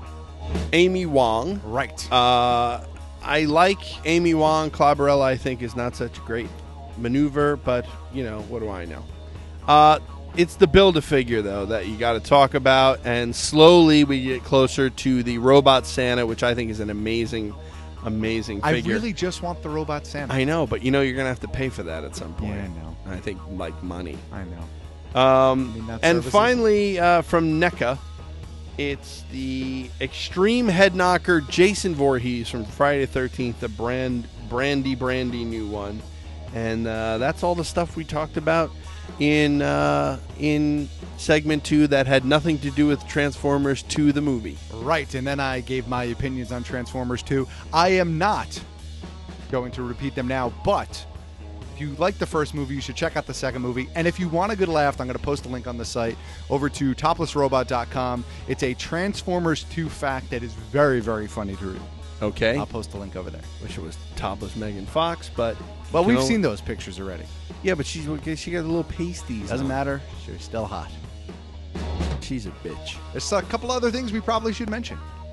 Amy Wong.
Right.
Uh, I like Amy Wong. Clobberella, I think, is not such a great maneuver, but, you know, what do I know? Uh, it's the Build-A-Figure, though, that you got to talk about, and slowly we get closer to the Robot Santa, which I think is an amazing, amazing figure.
I really just want the Robot Santa.
I know, but you know you're going to have to pay for that at some point.
Yeah, I know.
I think, like, money.
I know.
Um,
I mean, that
and
services-
finally, uh, from NECA, it's the Extreme Head Knocker Jason Voorhees from Friday the thirteenth, the brand, brandy, brandy new one. And uh, that's all the stuff we talked about in uh, in segment two that had nothing to do with Transformers two, the movie.
Right, and then I gave my opinions on Transformers two. I am not going to repeat them now, but if you like the first movie, you should check out the second movie. And if you want a good laugh, I'm going to post a link on the site over to topless robot dot com. It's a Transformers two fact that is very, very funny to read.
Okay.
I'll post a link over there.
Wish it was topless Megan Fox, but...
Well, we've
you know-
seen those pictures already.
Yeah, but she's she got a little pasties.
Doesn't
on.
matter. She's still hot.
She's a bitch.
There's a couple other things we probably should mention.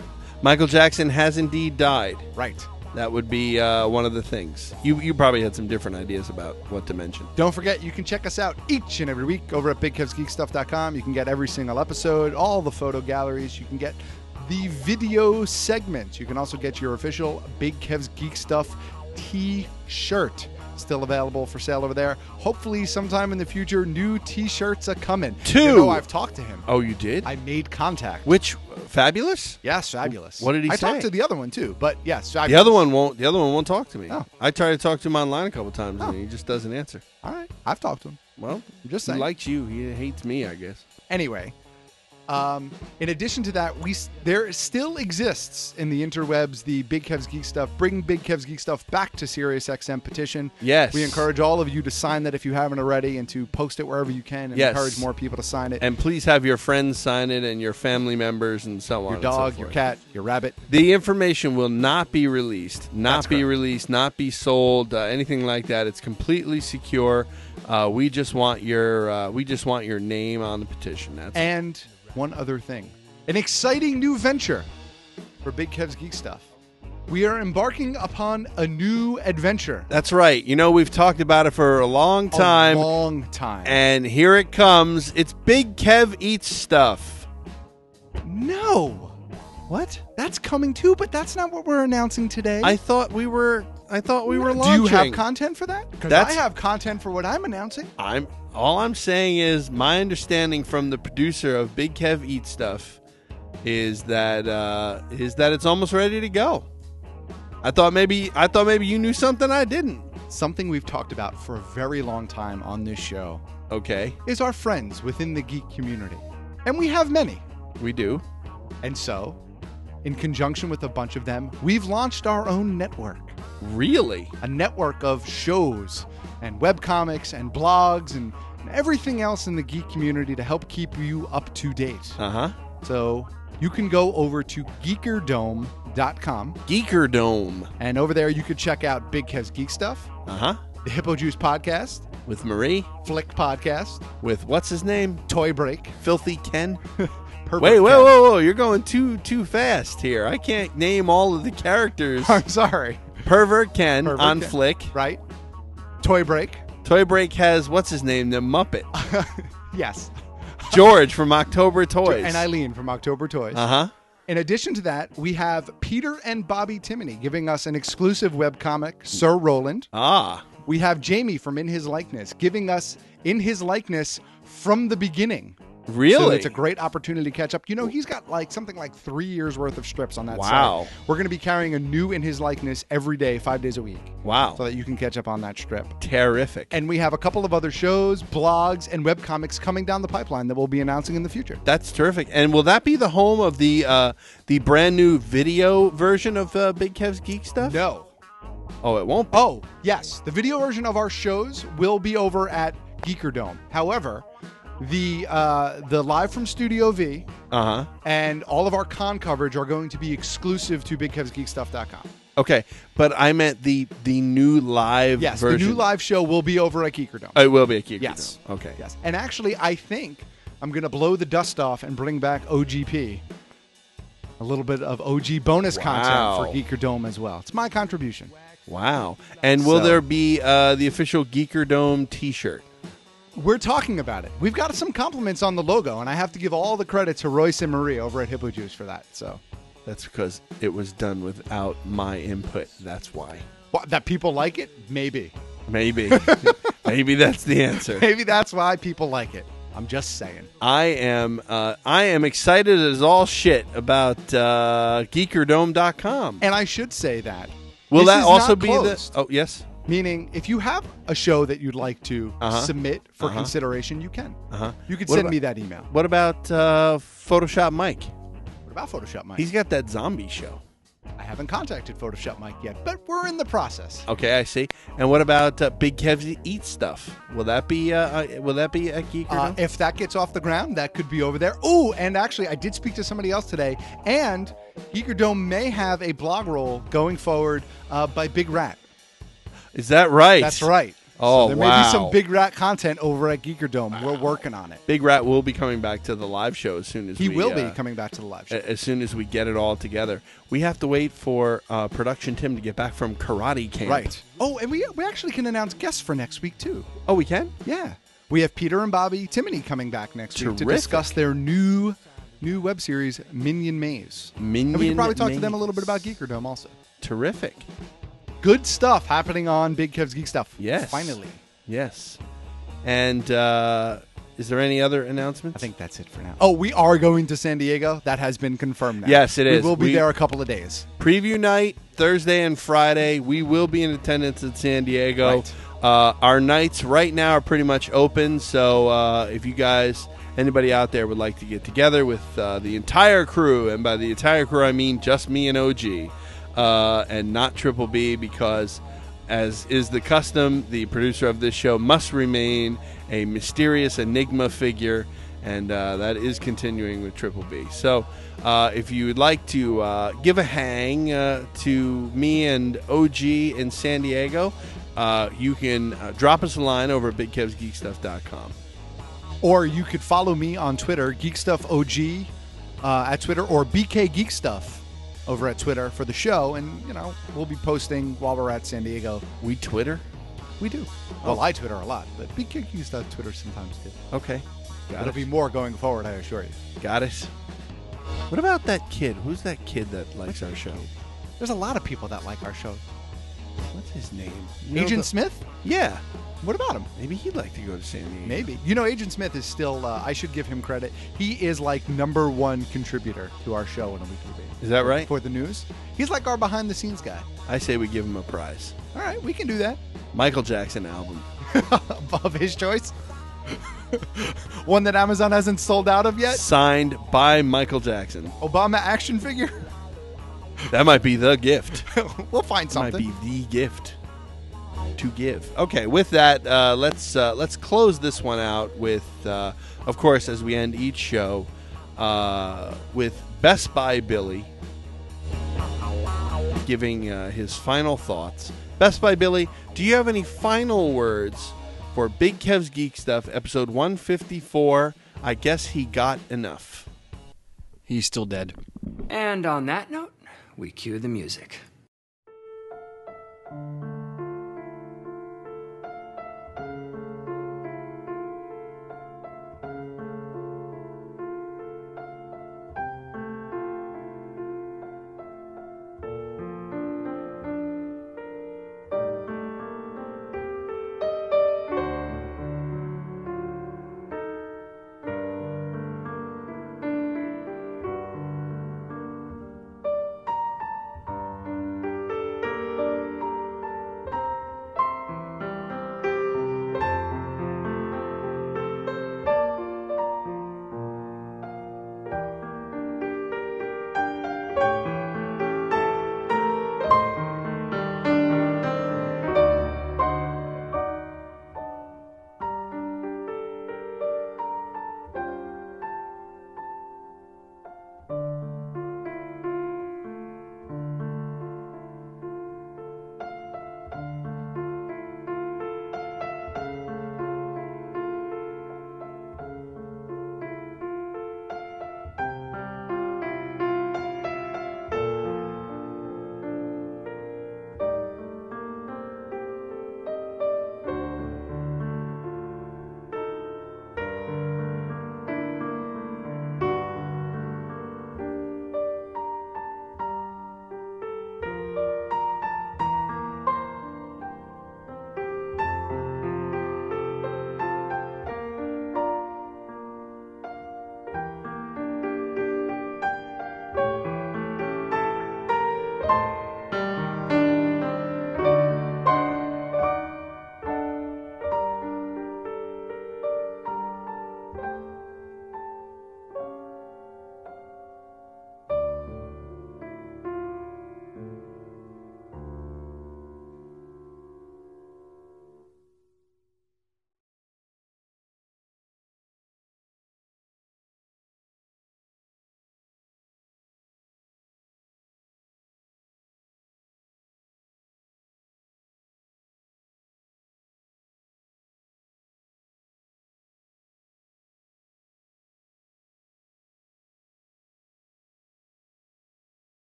Michael Jackson has indeed died.
Right.
That would be uh, one of the things. You you probably had some different ideas about what to mention.
Don't forget, you can check us out each and every week over at big kevs geek stuff dot com. You can get every single episode, all the photo galleries. You can get the video segment. You can also get your official Big Kev's Geek Stuff T-shirt. Still available for sale over there. Hopefully, sometime in the future, new T-shirts are coming.
Two.
You know, I've talked to him.
Oh, you did?
I made contact.
Which Fabulous?
Yes, Fabulous.
What did he
I
say?
talked to the other one too, but yes, Fabulous.
The other one won't. The other one won't talk to me.
Oh.
I tried to talk to him online a couple times,
Oh.
and he just doesn't answer.
All right, I've talked to him.
Well,
I'm just
he
saying.
likes you. He hates me, I guess.
Anyway, um, in addition to that, we s- there still exists in the interwebs the Big Kev's Geek Stuff, bring Big Kev's Geek Stuff back to SiriusXM petition.
Yes.
We encourage all of you to sign that if you haven't already, and to post it wherever you can, and
Yes.
encourage more people to sign it.
And please have your friends sign it, and your family members, and so on.
Your
and so
dog, your
forth.
cat, your rabbit.
The information will not be released, not
That's
be
correct.
released, not be sold, uh, anything like that. It's completely secure. Uh, we just want your uh, we just want your name on the petition. That's
And one other thing, an exciting new venture for Big Kev's Geek Stuff. We are embarking upon a new adventure.
That's right. You know, we've talked about it for a long time.
A long time.
And here it comes. It's Big Kev Eats Stuff.
No. What? That's coming too, but that's not what we're announcing today.
I thought we were I thought we were
Do
launching.
you have content for that? Because I
That's-
have content for what I'm announcing.
I'm all I'm saying is my understanding from the producer of Big Kev Eat Stuff is that uh, is that it's almost ready to go. I thought maybe I thought maybe you knew something I didn't.
Something we've talked about for a very long time on this show
Okay,
is our friends within the geek community. And we have many.
we do.
And so, in conjunction with a bunch of them, we've launched our own network.
Really?
A network of shows and webcomics and blogs and, and everything else in the geek community to help keep you up to date.
Uh huh.
So you can go over to geekerdome dot com.
Geekerdome.
And over there you could check out Big Kev's Geek Stuff,
Uh huh.
the Hippo Juice Podcast,
With Marie.
Flick Podcast,
With what's his name?
Toy Break,
Filthy Ken.
Pervert
Wait, whoa,
Ken.
whoa, whoa! You're going too too fast here. I can't name all of the characters.
I'm sorry.
Pervert Ken
Pervert
on
Ken.
Flick.
Right? Toy Break.
Toy Break has what's his name? The Muppet.
Yes.
George from October Toys.
And Eileen from October Toys.
Uh huh.
In addition to that, we have Peter and Bobby Timoney giving us an exclusive webcomic, Sir Roland.
Ah.
We have Jamie from In His Likeness giving us In His Likeness from the beginning.
Really?
So it's a great opportunity to catch up. You know, he's got like something like three years worth of strips on that
Wow.
site. We're going to be carrying a new In His Likeness every day, five days a week.
Wow.
So that you can catch up on that strip.
Terrific.
And we have a couple of other shows, blogs, and webcomics coming down the pipeline that we'll be announcing in the future.
That's terrific. And will that be the home of the uh, the brand new video version of uh, Big Kev's Geek Stuff?
No.
Oh, it won't be?
Oh, yes. The video version of our shows will be over at Geekerdome. However, the uh, the live from Studio V
Uh-huh.
and all of our con coverage are going to be exclusive to big kevs geek stuff dot com.
Okay. But I meant the the new live
Yes,
version.
the new live show will be over at Geekerdome.
Oh, it will be a Geek.
Yes.
Okay.
Yes. And actually, I think I'm going to blow the dust off and bring back O G P. A little bit of O G bonus
Wow.
content for Geekerdome as well. It's my contribution.
Wow. And will
So-
there be uh, the official Geekerdome T-shirt?
We're talking about it. We've got some compliments on the logo, and I have to give all the credit to Royce and Marie over at Hippo Juice for that. So
That's because it was done without my input. That's why.
what, that people like it? Maybe.
Maybe. Maybe that's the answer.
Maybe that's why people like it. I'm just saying.
I am uh, I am excited as all shit about uh, geekerdome dot com.
And I should say that.
Will
this
that
is
also
not
be
closed.
the? Oh, yes.
Meaning, if you have a show that you'd like to
Uh-huh.
submit for
Uh-huh.
consideration, you can.
Uh-huh.
You could
What
send
about-
me that email.
What about uh, Photoshop Mike?
What about Photoshop Mike?
He's got that zombie show.
I haven't contacted Photoshop Mike yet, but we're in the process.
Okay, I see. And what about uh, Big Kev's Eat Stuff? Will that be? Uh, uh, will that be a Geekerdome?
Uh, if that gets off the ground, that could be over there. Oh, and actually, I did speak to somebody else today, and Geekerdome may have a blog roll going forward uh, by Big Rat.
Is that right?
That's right.
Oh,
so there may
wow.
be some Big Rat content over at Geekerdome. We're working on it.
Big Rat will be coming back to the live show as soon as
He
we,
will be
uh,
coming back to the live show.
a- As soon as we get it all together. We have to wait for uh, production Tim to get back from karate camp.
Right. Oh, and we we actually can announce guests for next week too.
Oh, we can?
Yeah. We have Peter and Bobby Timoney coming back next week to
Terrific.
discuss their new new web series, Minion Maze.
Minion
And we can probably talk to them a
Maze.
little bit about Geekerdome also.
Terrific.
Good stuff happening on Big Kev's Geek Stuff.
Yes.
Finally.
Yes. And uh, is there any other announcements?
I think that's it for now. Oh, we are going to San Diego. That has been confirmed now.
Yes, it is.
We will be
We-
there a couple of days.
Preview night, Thursday and Friday. We will be in attendance at San Diego.
Right.
Uh, our nights right now are pretty much open, so uh, if you guys, anybody out there would like to get together with uh, the entire crew, and by the entire crew I mean just me and O G, uh, and not Triple B, because as is the custom, the producer of this show must remain a mysterious enigma figure, and uh, that is continuing with Triple B. So uh, if you would like to uh, give a hang uh, to me and O G in San Diego, uh, you can uh, drop us a line over at big kevs geek stuff dot com.
Or you could follow me on Twitter, GeekStuffOG uh, at Twitter, or B K Geek Stuff over at Twitter for the show. And, you know, we'll be posting while we're at San Diego.
We Twitter?
We do. Well, I Twitter a lot, but B K Geek Stuff Twitter sometimes too.
Okay. Got
It'll
it.
be more going forward, I assure you.
Got it. What about that kid? Who's that kid that likes our show?
There's a lot of people that like our show.
What's his name? You know
Agent
the-
Smith?
Yeah.
What about him?
Maybe he'd like to go to San Diego.
Maybe. You know, Agent Smith is still, uh, I should give him credit. He is like number one contributor to our show on a weekly basis.
Is that right?
For the news. He's like our behind the scenes guy.
I say we give him a prize.
All right, we can do that.
Michael Jackson album.
Of his choice. One that Amazon hasn't sold out of yet.
Signed by Michael Jackson.
Obama action figure.
That might be the gift.
We'll find
Might
something.
be the gift to give. Okay, with that, uh, let's uh, let's close this one out with, uh, of course, as we end each show, uh, with Best Buy Billy giving uh, his final thoughts. Best Buy Billy, do you have any final words for Big Kev's Geek Stuff, episode one fifty-four? I guess he got enough.
He's still dead.
And on that note, we cue the music.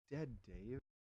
dead, Dave.